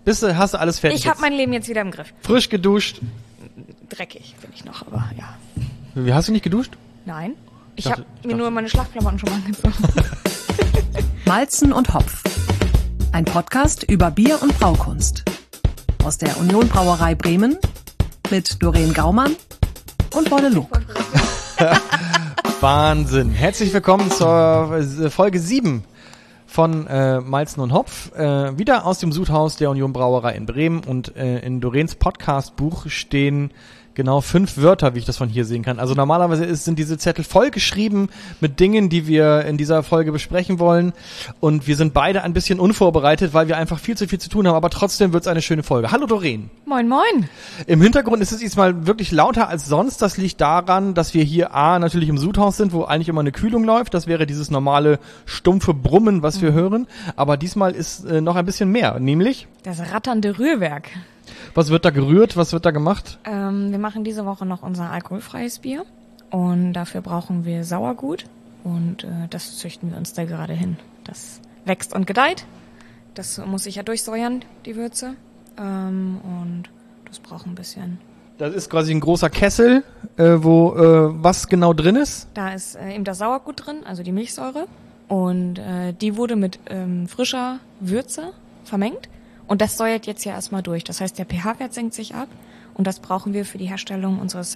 Hast du alles fertig? Ich habe mein Leben jetzt wieder im Griff. Frisch geduscht. Dreckig bin ich noch, aber ja. Wie, hast du nicht geduscht? Nein. Ich habe mir nur meine Schlafklamotten schon mal angezogen. Malzen und Hopf. Ein Podcast über Bier- und Braukunst. Aus der Union Brauerei Bremen mit Doreen Gaumann und Wolle Luck. Wahnsinn. Herzlich willkommen zur Folge 7 von Malzen und Hopf. Wieder aus dem Sudhaus der Union Brauerei in Bremen. Und in Doreens Podcast-Buch stehen genau 5 Wörter, wie ich das von hier sehen kann. Also normalerweise sind diese Zettel voll geschrieben mit Dingen, die wir in dieser Folge besprechen wollen. Und wir sind beide ein bisschen unvorbereitet, weil wir einfach viel zu tun haben. Aber trotzdem wird es eine schöne Folge. Hallo Doreen. Moin, moin. Im Hintergrund ist es diesmal wirklich lauter als sonst. Das liegt daran, dass wir hier natürlich im Sudhaus sind, wo eigentlich immer eine Kühlung läuft. Das wäre dieses normale stumpfe Brummen, was wir hören. Aber diesmal ist noch ein bisschen mehr, nämlich das ratternde Rührwerk. Was wird da gerührt? Was wird da gemacht? Wir machen diese Woche noch unser alkoholfreies Bier und dafür brauchen wir Sauergut und das züchten wir uns da gerade hin. Das wächst und gedeiht, das muss sich ja durchsäuern, die Würze, und das braucht ein bisschen. Das ist quasi ein großer Kessel, wo was genau drin ist? Da ist eben das Sauergut drin, also die Milchsäure, und die wurde mit frischer Würze vermengt. Und das säuert jetzt ja erstmal durch. Das heißt, der pH-Wert senkt sich ab. Und das brauchen wir für die Herstellung unseres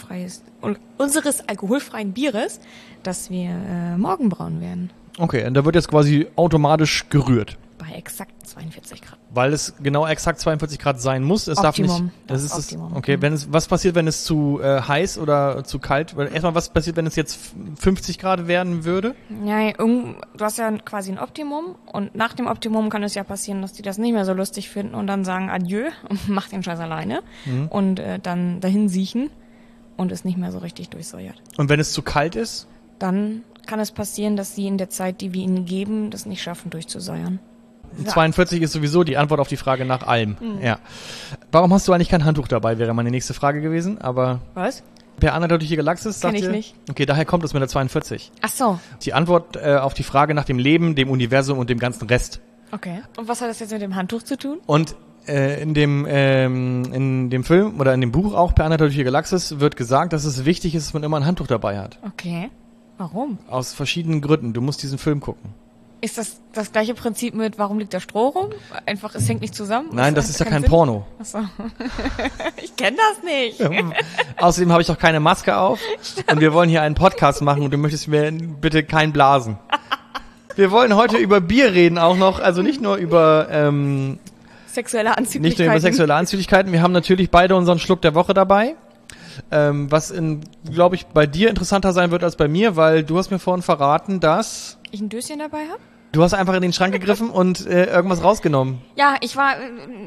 alkoholfreien Bieres, das wir morgen brauen werden. Okay, und da wird jetzt quasi automatisch gerührt. Bei exakt 42 Grad. Weil es genau exakt 42 Grad sein muss. Es Optimum. Darf nicht. Das ist Optimum. Okay, was passiert, wenn es zu heiß oder zu kalt? Erstmal, was passiert, wenn es jetzt 50 Grad werden würde? Ja, du hast ja quasi ein Optimum. Und nach dem Optimum kann es ja passieren, dass die das nicht mehr so lustig finden und dann sagen Adieu und mach den Scheiß alleine. Und dann dahin siechen und es nicht mehr so richtig durchsäuert. Und wenn es zu kalt ist? Dann kann es passieren, dass sie in der Zeit, die wir ihnen geben, das nicht schaffen durchzusäuern. 42 ist sowieso die Antwort auf die Frage nach allem. Ja. Warum hast du eigentlich kein Handtuch dabei, wäre meine nächste Frage gewesen. Aber was? Per anhaltliche Galaxis, sagt ihr? Kenn ich nicht. Okay, daher kommt es mit der 42. Ach so. Die Antwort auf die Frage nach dem Leben, dem Universum und dem ganzen Rest. Okay. Und was hat das jetzt mit dem Handtuch zu tun? Und in dem Film oder in dem Buch auch Per anhaltliche Galaxis wird gesagt, dass es wichtig ist, dass man immer ein Handtuch dabei hat. Okay. Warum? Aus verschiedenen Gründen. Du musst diesen Film gucken. Ist das gleiche Prinzip mit, warum liegt der Stroh rum? Einfach, es hängt nicht zusammen? Nein, das ist ja kein Sinn? Porno. Ach so. Ich kenne das nicht. Außerdem habe ich auch keine Maske auf. Und wir wollen hier einen Podcast machen und du möchtest mir bitte keinen blasen. Wir wollen heute über Bier reden auch noch. Also nicht nur über sexuelle Anzüglichkeiten. Nicht nur über sexuelle Anzüglichkeiten. Wir haben natürlich beide unseren Schluck der Woche dabei. Was glaube ich, bei dir interessanter sein wird als bei mir, weil du hast mir vorhin verraten, dass ich ein Döschen dabei habe. Du hast einfach in den Schrank gegriffen und irgendwas rausgenommen. Ja, ich war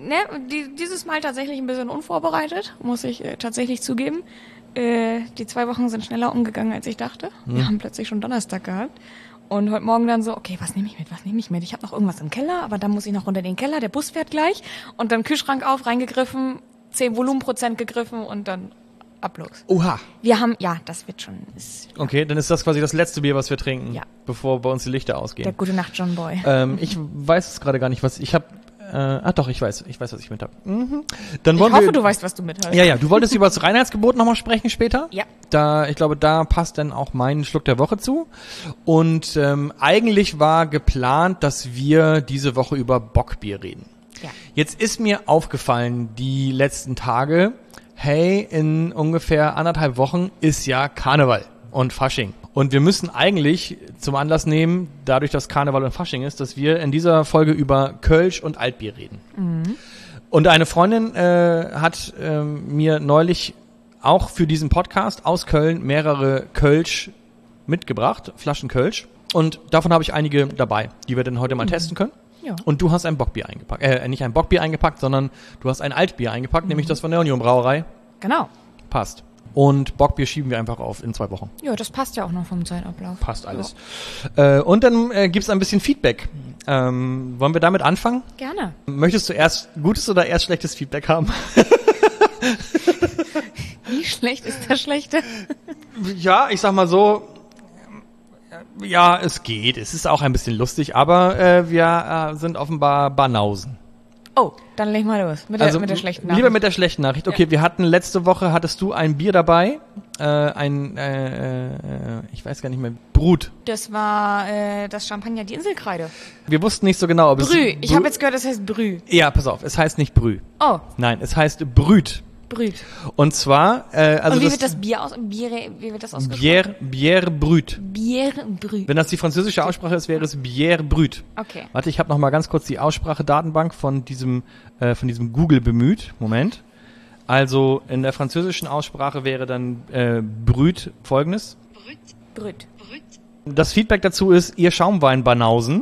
dieses Mal tatsächlich ein bisschen unvorbereitet, muss ich tatsächlich zugeben. Die 2 Wochen sind schneller umgegangen, als ich dachte. Wir haben plötzlich schon Donnerstag gehabt. Und heute Morgen dann so, okay, was nehme ich mit? Ich habe noch irgendwas im Keller, aber dann muss ich noch runter in den Keller, der Bus fährt gleich. Und dann Kühlschrank auf, reingegriffen, 10 Volumenprozent gegriffen und dann ab los. Oha. Wir haben, das wird schon. Okay, dann ist das quasi das letzte Bier, was wir trinken, bevor bei uns die Lichter ausgehen. Der gute Nacht John Boy. Ich weiß es gerade gar nicht, was ich habe. Doch, ich weiß, was ich mit habe. Ich hoffe, du weißt, was du mit hast. Ja, du wolltest über das Reinheitsgebot nochmal sprechen später? Ja. Ich glaube, da passt dann auch mein Schluck der Woche zu. Und eigentlich war geplant, dass wir diese Woche über Bockbier reden. Ja. Jetzt ist mir aufgefallen, die letzten Tage, hey, in ungefähr 1,5 Wochen ist ja Karneval und Fasching. Und wir müssen eigentlich zum Anlass nehmen, dadurch, dass Karneval und Fasching ist, dass wir in dieser Folge über Kölsch und Altbier reden. Und eine Freundin hat mir neulich auch für diesen Podcast aus Köln mehrere Kölsch mitgebracht, Flaschen Kölsch. Und davon habe ich einige dabei, die wir dann heute mal testen können. Ja. Und du hast ein Bockbier eingepackt. Nicht ein Bockbier eingepackt, sondern du hast ein Altbier eingepackt, nämlich das von der Union Brauerei. Genau. Passt. Und Bockbier schieben wir einfach auf in 2 Wochen. Ja, das passt ja auch noch vom Zeitablauf. Passt alles. Ja. Und dann gibt's ein bisschen Feedback. Wollen wir damit anfangen? Gerne. Möchtest du erst gutes oder erst schlechtes Feedback haben? Wie schlecht ist das Schlechte? Ja, ich sag mal so, ja, es geht. Es ist auch ein bisschen lustig, aber wir sind offenbar Banausen. Oh, dann leg mal los mit der schlechten Nachricht. Lieber mit der schlechten Nachricht. Okay, ja. Wir hatten letzte Woche, hattest du ein Bier dabei, ich weiß gar nicht mehr, Brut. Das war das Champagner, die Inselkreide. Wir wussten nicht so genau, ob es... Brü, ich habe jetzt gehört, es heißt Brü. Ja, pass auf, es heißt nicht Brü. Oh. Nein, es heißt Brüt. Brüt. Und zwar... Und wie wird das Bier wie wird das ausgesprochen? Bière Brut. Bière Brut. Wenn das die französische Aussprache ist, wäre es Bière Brut. Okay. Warte, ich habe noch mal ganz kurz die Aussprache-Datenbank von diesem Google bemüht. Moment. Also in der französischen Aussprache wäre dann Brut folgendes. Brut. Das Feedback dazu ist, ihr Schaumwein-Banausen.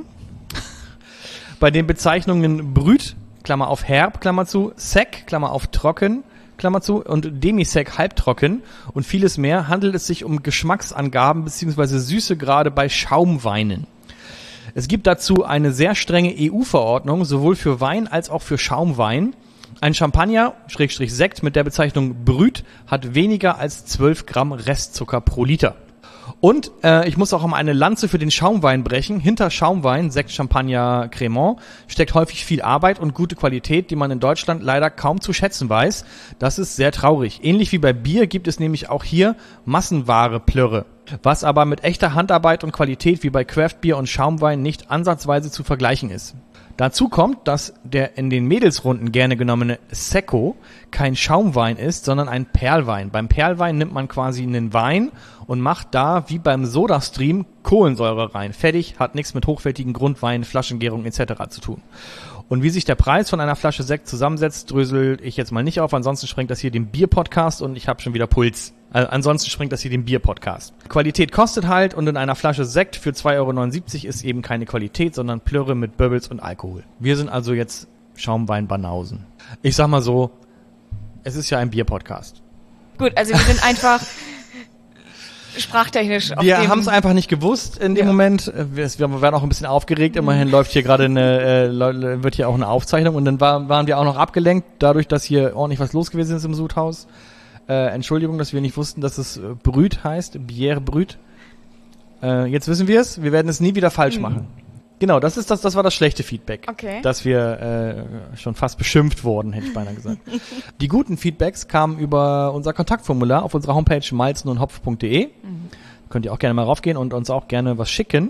Bei den Bezeichnungen Brut, Klammer auf herb, Klammer zu, sec, Klammer auf trocken, Klammer zu, und Demisec, halbtrocken und vieles mehr, handelt es sich um Geschmacksangaben bzw. Süßegrade bei Schaumweinen. Es gibt dazu eine sehr strenge EU-Verordnung, sowohl für Wein als auch für Schaumwein. Ein Champagner, Sekt mit der Bezeichnung Brut hat weniger als 12 Gramm Restzucker pro Liter. Und ich muss auch um eine Lanze für den Schaumwein brechen. Hinter Schaumwein, Sekt, Champagner, Cremant, steckt häufig viel Arbeit und gute Qualität, die man in Deutschland leider kaum zu schätzen weiß. Das ist sehr traurig. Ähnlich wie bei Bier gibt es nämlich auch hier Massenware Plörre, was aber mit echter Handarbeit und Qualität wie bei Craftbier und Schaumwein nicht ansatzweise zu vergleichen ist. Dazu kommt, dass der in den Mädelsrunden gerne genommene Secco kein Schaumwein ist, sondern ein Perlwein. Beim Perlwein nimmt man quasi einen Wein und macht da, wie beim Sodastream, Kohlensäure rein. Fertig, hat nichts mit hochwertigen Grundweinen, Flaschengärung etc. zu tun. Und wie sich der Preis von einer Flasche Sekt zusammensetzt, drösel ich jetzt mal nicht auf, ansonsten sprengt das hier den Bier-Podcast und ich habe schon wieder Puls. Ansonsten sprengt das hier den Bier-Podcast. Qualität kostet halt und in einer Flasche Sekt für 2,79 € ist eben keine Qualität, sondern Plörre mit Bubbles und Alkohol. Wir sind also jetzt Schaumwein-Banausen. Ich sag mal so, es ist ja ein Bier-Podcast. Gut, also wir sind einfach sprachtechnisch auf Wir haben es einfach nicht gewusst in dem Moment. Wir waren auch ein bisschen aufgeregt. Immerhin läuft hier gerade wird hier auch eine Aufzeichnung und dann waren wir auch noch abgelenkt, dadurch, dass hier ordentlich was los gewesen ist im Sudhaus. Entschuldigung, dass wir nicht wussten, dass es Brut heißt, Bière Brut. Jetzt wissen wir es. Wir werden es nie wieder falsch machen. Genau, das war das schlechte Feedback. Okay. Dass wir schon fast beschimpft wurden, hätte ich beinahe gesagt. Die guten Feedbacks kamen über unser Kontaktformular auf unserer Homepage malzenundhopf.de. Könnt ihr auch gerne mal raufgehen und uns auch gerne was schicken.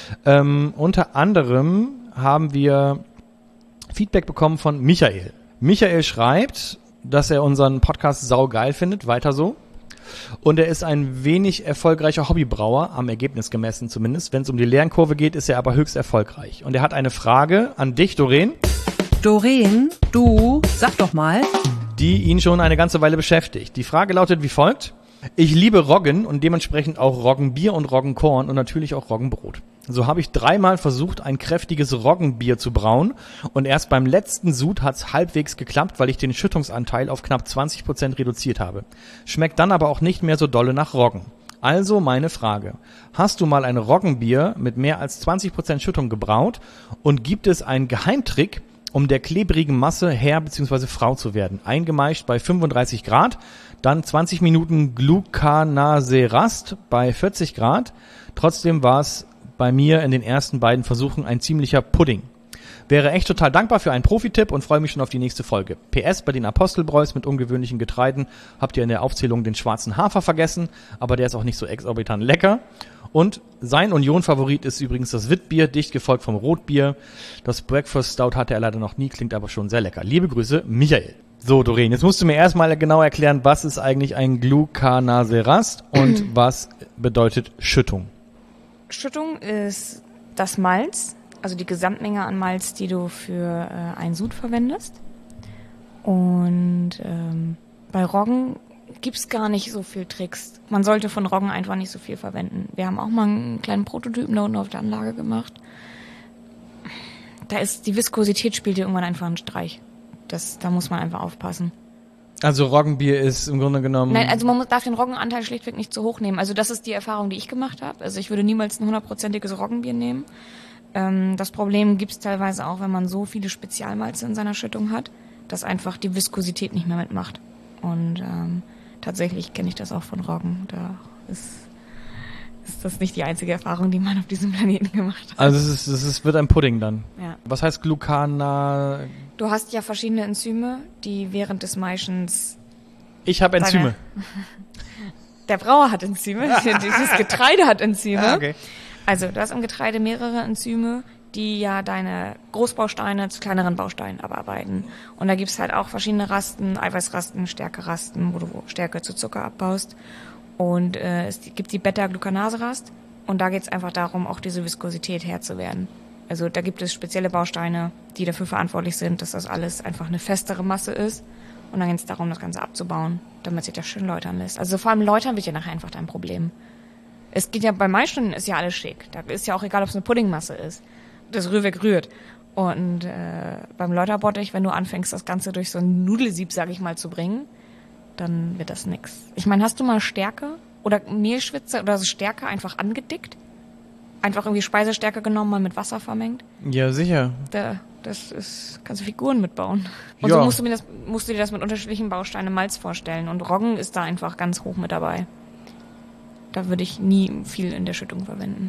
Unter anderem haben wir Feedback bekommen von Michael. Michael schreibt, dass er unseren Podcast saugeil findet, weiter so. Und er ist ein wenig erfolgreicher Hobbybrauer, am Ergebnis gemessen zumindest. Wenn es um die Lernkurve geht, ist er aber höchst erfolgreich. Und er hat eine Frage an dich, Doreen. Doreen, du, sag doch mal. Die ihn schon eine ganze Weile beschäftigt. Die Frage lautet wie folgt. Ich liebe Roggen und dementsprechend auch Roggenbier und Roggenkorn und natürlich auch Roggenbrot. So habe ich 3-mal versucht, ein kräftiges Roggenbier zu brauen und erst beim letzten Sud hat's halbwegs geklappt, weil ich den Schüttungsanteil auf knapp 20% reduziert habe. Schmeckt dann aber auch nicht mehr so dolle nach Roggen. Also meine Frage. Hast du mal ein Roggenbier mit mehr als 20% Schüttung gebraut und gibt es einen Geheimtrick, um der klebrigen Masse Herr bzw. Frau zu werden? Eingemeischt bei 35 Grad, dann 20 Minuten Glucanaserast bei 40 Grad. Trotzdem war es bei mir in den ersten beiden Versuchen ein ziemlicher Pudding. Wäre echt total dankbar für einen Profi-Tipp und freue mich schon auf die nächste Folge. PS, bei den Apostelbräus mit ungewöhnlichen Getreiden habt ihr in der Aufzählung den schwarzen Hafer vergessen, aber der ist auch nicht so exorbitant lecker. Und sein Union-Favorit ist übrigens das Witbier, dicht gefolgt vom Rotbier. Das Breakfast Stout hatte er leider noch nie, klingt aber schon sehr lecker. Liebe Grüße, Michael. So, Doreen, jetzt musst du mir erstmal genau erklären, was ist eigentlich ein Glucanaserast und was bedeutet Schüttung? Schüttung ist das Malz, also die Gesamtmenge an Malz, die du für ein Sud verwendest. Und bei Roggen gibt's gar nicht so viel Tricks. Man sollte von Roggen einfach nicht so viel verwenden. Wir haben auch mal einen kleinen Prototypen da unten auf der Anlage gemacht. Da ist die Viskosität spielt dir irgendwann einfach einen Streich. Da muss man einfach aufpassen. Also Roggenbier ist im Grunde genommen... Nein, also man darf den Roggenanteil schlichtweg nicht zu hoch nehmen. Also das ist die Erfahrung, die ich gemacht habe. Also ich würde niemals ein 100%iges Roggenbier nehmen. Das Problem gibt's teilweise auch, wenn man so viele Spezialmalze in seiner Schüttung hat, dass einfach die Viskosität nicht mehr mitmacht. Und tatsächlich kenne ich das auch von Roggen. Da ist ist das nicht die einzige Erfahrung, die man auf diesem Planeten gemacht hat. Also es wird ein Pudding dann. Ja. Was heißt Glucana? Du hast ja verschiedene Enzyme, die während des Maischens... Ich habe Enzyme. Der Brauer hat Enzyme, dieses Getreide hat Enzyme. Ah, okay. Also du hast im Getreide mehrere Enzyme, die ja deine Großbausteine zu kleineren Bausteinen abarbeiten. Und da gibt's halt auch verschiedene Rasten, Eiweißrasten, Stärkerasten, wo du Stärke zu Zucker abbaust. Und es gibt die Beta-Glucanase-Rast. Und da geht's einfach darum, auch diese Viskosität Herr zu werden. Also da gibt es spezielle Bausteine, die dafür verantwortlich sind, dass das alles einfach eine festere Masse ist. Und dann geht's darum, das Ganze abzubauen, damit sich das schön läutern lässt. Also vor allem läutern wird ja nachher einfach dein Problem. Es geht ja, bei Maischen ist ja alles schick. Da ist ja auch egal, ob es eine Puddingmasse ist. Das Rührwerk rührt. Und beim Läuterbottich, wenn du anfängst, das Ganze durch so ein Nudelsieb, sag ich mal, zu bringen, dann wird das nix. Ich meine, hast du mal Stärke oder Mehlschwitze oder so Stärke einfach angedickt? Einfach irgendwie Speisestärke genommen, mal mit Wasser vermengt? Ja, sicher. Kannst du Figuren mitbauen. Und Ja. so musst du dir das mit unterschiedlichen Bausteinen im Malz vorstellen. Und Roggen ist da einfach ganz hoch mit dabei. Da würde ich nie viel in der Schüttung verwenden.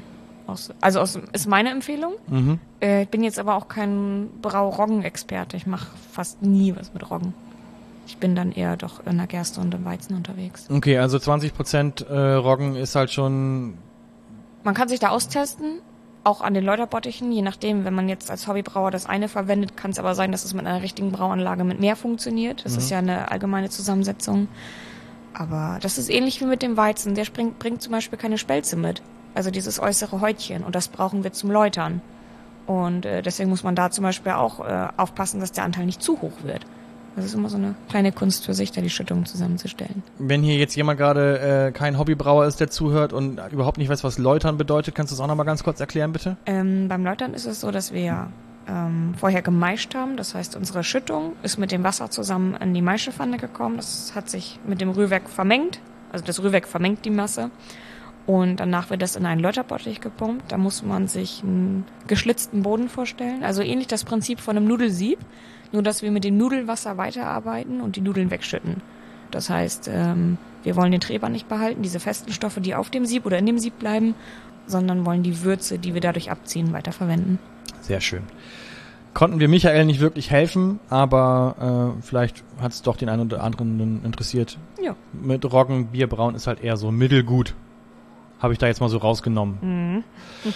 Ist meine Empfehlung. Mhm. Ich bin jetzt aber auch kein Brau-Roggen-Experte. Ich mache fast nie was mit Roggen. Ich bin dann eher doch in der Gerste und im Weizen unterwegs. Okay, also 20% Roggen ist halt schon... Man kann sich da austesten, auch an den Läuterbottichen, je nachdem, wenn man jetzt als Hobbybrauer das eine verwendet, kann es aber sein, dass es mit einer richtigen Brauanlage mit mehr funktioniert. Das ist ja eine allgemeine Zusammensetzung. Aber das ist ähnlich wie mit dem Weizen. Der bringt zum Beispiel keine Spelze mit. Also dieses äußere Häutchen. Und das brauchen wir zum Läutern. Und deswegen muss man da zum Beispiel auch aufpassen, dass der Anteil nicht zu hoch wird. Das ist immer so eine kleine Kunst für sich, da die Schüttung zusammenzustellen. Wenn hier jetzt jemand gerade kein Hobbybrauer ist, der zuhört und überhaupt nicht weiß, was Läutern bedeutet, kannst du es auch nochmal ganz kurz erklären, bitte? Beim Läutern ist es so, dass wir vorher gemeischt haben. Das heißt, unsere Schüttung ist mit dem Wasser zusammen in die Maischepfanne gekommen. Das hat sich mit dem Rührwerk vermengt. Also das Rührwerk vermengt die Masse. Und danach wird das in einen Läuterbottich gepumpt. Da muss man sich einen geschlitzten Boden vorstellen. Also ähnlich das Prinzip von einem Nudelsieb. Nur, dass wir mit dem Nudelwasser weiterarbeiten und die Nudeln wegschütten. Das heißt, wir wollen den Treber nicht behalten, diese festen Stoffe, die auf dem Sieb oder in dem Sieb bleiben, sondern wollen die Würze, die wir dadurch abziehen, weiterverwenden. Sehr schön. Konnten wir Michael nicht wirklich helfen, aber vielleicht hat es doch den einen oder anderen interessiert. Ja. Mit Roggen, Bierbrauen ist halt eher so mittelgut. Habe ich da jetzt mal so rausgenommen.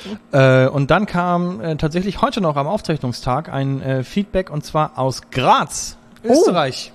Und dann kam tatsächlich heute noch am Aufzeichnungstag ein Feedback, und zwar aus Graz, Österreich,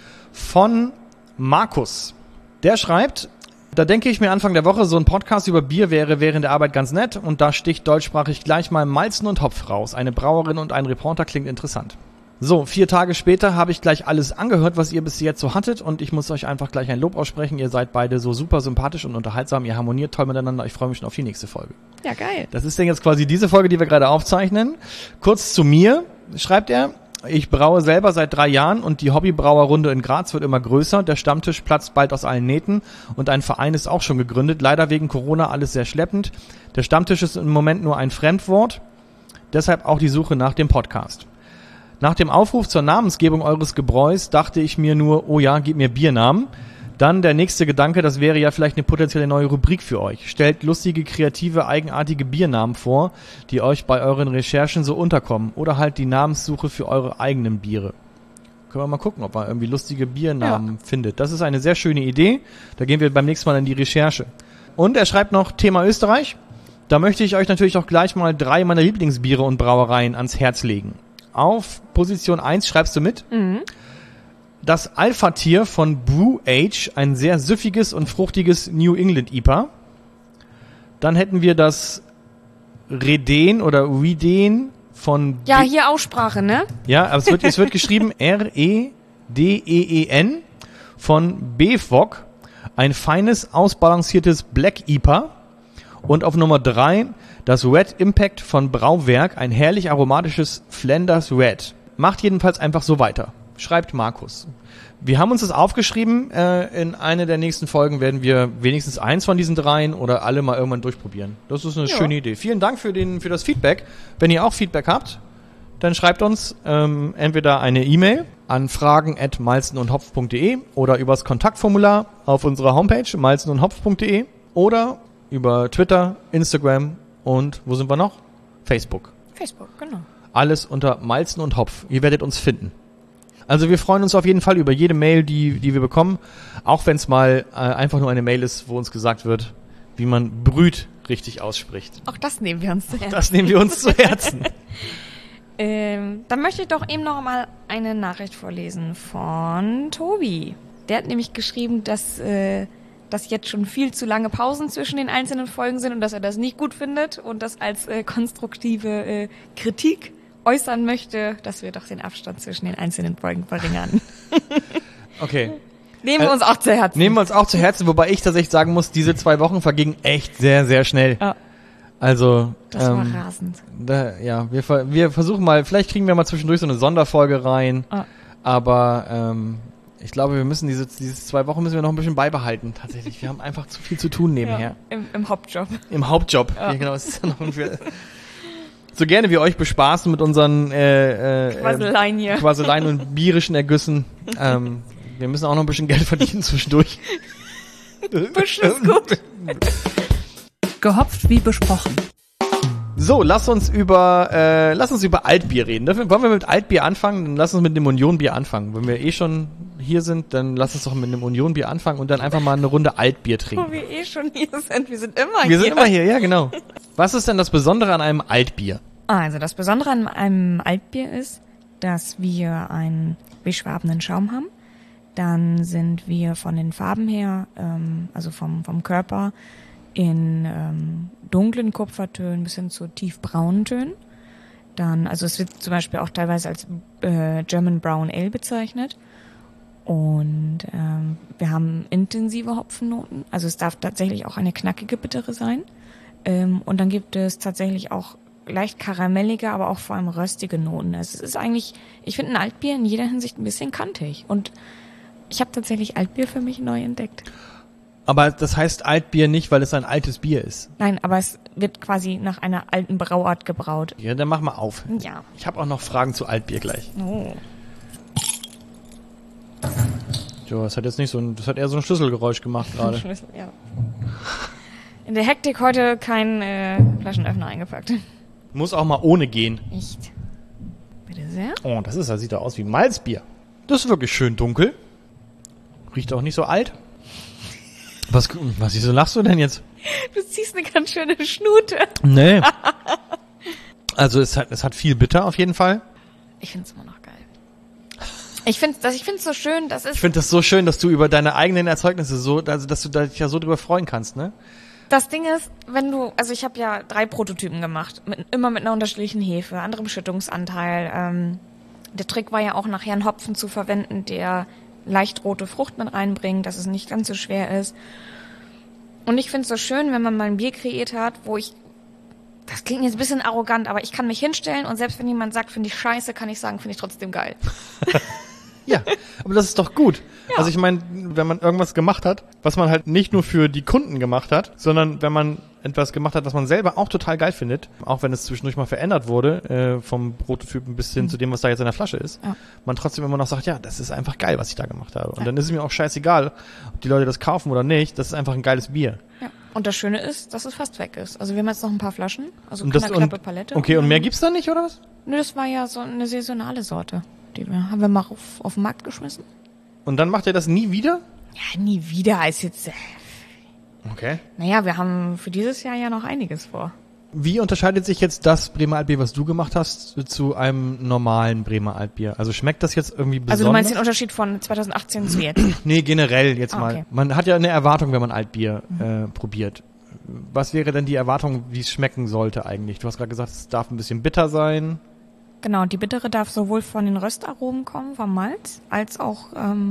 von Markus. Der schreibt: Da denke ich mir Anfang der Woche, so ein Podcast über Bier wäre während der Arbeit ganz nett, und da sticht deutschsprachig gleich mal Malzen und Hopf raus. Eine Brauerin und ein Reporter klingt interessant. So, 4 Tage später habe ich gleich alles angehört, was ihr bis jetzt so hattet, und ich muss euch einfach gleich ein Lob aussprechen. Ihr seid beide so super sympathisch und unterhaltsam, ihr harmoniert toll miteinander. Ich freue mich schon auf die nächste Folge. Ja, geil. Das ist denn jetzt quasi diese Folge, die wir gerade aufzeichnen. Kurz zu mir, schreibt er: Ich braue selber seit 3 Jahren und die Hobbybrauerrunde in Graz wird immer größer. Der Stammtisch platzt bald aus allen Nähten und ein Verein ist auch schon gegründet. Leider wegen Corona alles sehr schleppend. Der Stammtisch ist im Moment nur ein Fremdwort. Deshalb auch die Suche nach dem Podcast. Nach dem Aufruf zur Namensgebung eures Gebräus dachte ich mir nur, oh ja, gib mir Biernamen. Dann der nächste Gedanke, das wäre ja vielleicht eine potenzielle neue Rubrik für euch. Stellt lustige, kreative, eigenartige Biernamen vor, die euch bei euren Recherchen so unterkommen. Oder halt die Namenssuche für eure eigenen Biere. Können wir mal gucken, ob man irgendwie lustige Biernamen findet. Das ist eine sehr schöne Idee. Da gehen wir beim nächsten Mal in die Recherche. Und er schreibt noch Thema Österreich. Da möchte ich euch natürlich auch gleich mal 3 meiner Lieblingsbiere und Brauereien ans Herz legen. Auf Position 1 schreibst du mit. Das Alpha-Tier von Brew Age, ein sehr süffiges und fruchtiges New England IPA. Dann hätten wir das Reden oder Reden von... Ja, hier Aussprache, ne? Ja, aber es wird geschrieben Redeen von BVOG, ein feines, ausbalanciertes Black IPA. Und auf Nummer 3 das Red Impact von Brauwerk, ein herrlich aromatisches Flanders Red. Macht jedenfalls einfach so weiter, schreibt Markus. Wir haben uns das aufgeschrieben. In einer der nächsten Folgen werden wir wenigstens eins von diesen 3 oder alle mal irgendwann durchprobieren. Das ist eine schöne Idee. Vielen Dank für das Feedback. Wenn ihr auch Feedback habt, dann schreibt uns entweder eine E-Mail an fragen@malzenundhopf.de oder übers Kontaktformular auf unserer Homepage malzenundhopf.de oder über Twitter, Instagram und wo sind wir noch? Facebook. Facebook, genau. Alles unter Malzen und Hopf. Ihr werdet uns finden. Also wir freuen uns auf jeden Fall über jede Mail, die wir bekommen. Auch wenn es mal einfach nur eine Mail ist, wo uns gesagt wird, wie man Brüt richtig ausspricht. Auch das nehmen wir uns zu Herzen. Das nehmen wir uns zu Herzen. Dann möchte ich doch eben noch mal eine Nachricht vorlesen von Tobi. Der hat nämlich geschrieben, dass jetzt schon viel zu lange Pausen zwischen den einzelnen Folgen sind und dass er das nicht gut findet und das als konstruktive Kritik äußern möchte, dass wir doch den Abstand zwischen den einzelnen Folgen verringern. Okay. Nehmen wir uns auch zu Herzen. Nehmen wir uns auch zu Herzen, wobei ich tatsächlich sagen muss, diese 2 Wochen vergingen echt sehr, sehr schnell. Ja. Also, Das war rasend. Wir versuchen mal, vielleicht kriegen wir mal zwischendurch so eine Sonderfolge rein, aber ich glaube, wir müssen diese 2 Wochen müssen wir noch ein bisschen beibehalten, tatsächlich. Wir haben einfach zu viel zu tun nebenher. Ja, im Hauptjob. Im Hauptjob. Ja, genau. Das ist ja noch so gerne wir euch bespaßen mit unseren Quaseleien hier. Quaseleien und bierischen Ergüssen. Wir müssen auch noch ein bisschen Geld verdienen zwischendurch. Bisschen ist gut. Gehopft wie besprochen. So, lass uns über Altbier reden. Wollen wir mit Altbier anfangen? Dann lass uns mit dem Unionbier anfangen. Wenn wir eh schon hier sind, dann lass uns doch mit einem Unionbier anfangen und dann einfach mal eine Runde Altbier trinken. Wo wir eh schon hier sind. Wir sind immer hier. Wir sind immer hier, ja genau. Was ist denn das Besondere an einem Altbier? Also das Besondere an einem Altbier ist, dass wir einen beschwabenen Schaum haben. Dann sind wir von den Farben her, also vom Körper, in dunklen Kupfertönen bis hin zu tiefbraunen Tönen. Dann, also es wird zum Beispiel auch teilweise als German Brown Ale bezeichnet. Und wir haben intensive Hopfennoten. Also es darf tatsächlich auch eine knackige Bittere sein. Und dann gibt es tatsächlich auch leicht karamellige, aber auch vor allem röstige Noten. Also es ist eigentlich, ich finde ein Altbier in jeder Hinsicht ein bisschen kantig. Und ich habe tatsächlich Altbier für mich neu entdeckt. Aber das heißt Altbier nicht, weil es ein altes Bier ist. Nein, aber es wird quasi nach einer alten Brauart gebraut. Ja, dann mach mal auf. Ja. Ich habe auch noch Fragen zu Altbier gleich. Oh. Jo, das hat jetzt nicht das hat eher so ein Schlüsselgeräusch gemacht gerade. Schlüssel, ja. In der Hektik heute kein Flaschenöffner eingepackt. Muss auch mal ohne gehen. Echt? Bitte sehr. Oh, das sieht doch aus wie Malzbier. Das ist wirklich schön dunkel. Riecht auch nicht so alt. Wieso lachst du denn jetzt? Du ziehst eine ganz schöne Schnute. Nee. Also es hat viel Bitter auf jeden Fall. Ich find's immer noch geil. Ich find's so schön, Ich finde das so schön, dass du über deine eigenen Erzeugnisse dass du dich ja so drüber freuen kannst, ne? Das Ding ist, also ich habe ja 3 Prototypen gemacht, immer mit einer unterschiedlichen Hefe, anderem Schüttungsanteil. Der Trick war ja auch nachher einen Hopfen zu verwenden, der leicht rote Frucht mit reinbringt, dass es nicht ganz so schwer ist. Und ich finde es so schön, wenn man mal ein Bier kreiert hat, das klingt jetzt ein bisschen arrogant, aber ich kann mich hinstellen und selbst wenn jemand sagt, finde ich scheiße, kann ich sagen, finde ich trotzdem geil. Ja, aber das ist doch gut. Ja. Also ich meine, wenn man irgendwas gemacht hat, was man halt nicht nur für die Kunden gemacht hat, sondern wenn man etwas gemacht hat, was man selber auch total geil findet, auch wenn es zwischendurch mal verändert wurde, vom Prototypen bis hin zu dem, was da jetzt in der Flasche ist, man trotzdem immer noch sagt, ja, das ist einfach geil, was ich da gemacht habe. Und dann ist es mir auch scheißegal, ob die Leute das kaufen oder nicht, das ist einfach ein geiles Bier. Ja. Und das Schöne ist, dass es fast weg ist. Also wir haben jetzt noch ein paar Flaschen, also Klappe Palette. Okay, und mehr gibt's da nicht, oder was? Nö, das war ja so eine saisonale Sorte. Die haben wir mal auf den Markt geschmissen. Und dann macht ihr das nie wieder? Ja, nie wieder als jetzt. Okay. Naja, wir haben für dieses Jahr ja noch einiges vor. Wie unterscheidet sich jetzt das Bremer Altbier, was du gemacht hast, zu einem normalen Bremer Altbier? Also schmeckt das jetzt irgendwie besonders? Also du meinst den Unterschied von 2018 zu jetzt? Nee, generell jetzt mal. Okay. Man hat ja eine Erwartung, wenn man Altbier probiert. Was wäre denn die Erwartung, wie es schmecken sollte eigentlich? Du hast gerade gesagt, es darf ein bisschen bitter sein. Genau, die Bittere darf sowohl von den Röstaromen kommen, vom Malz, als auch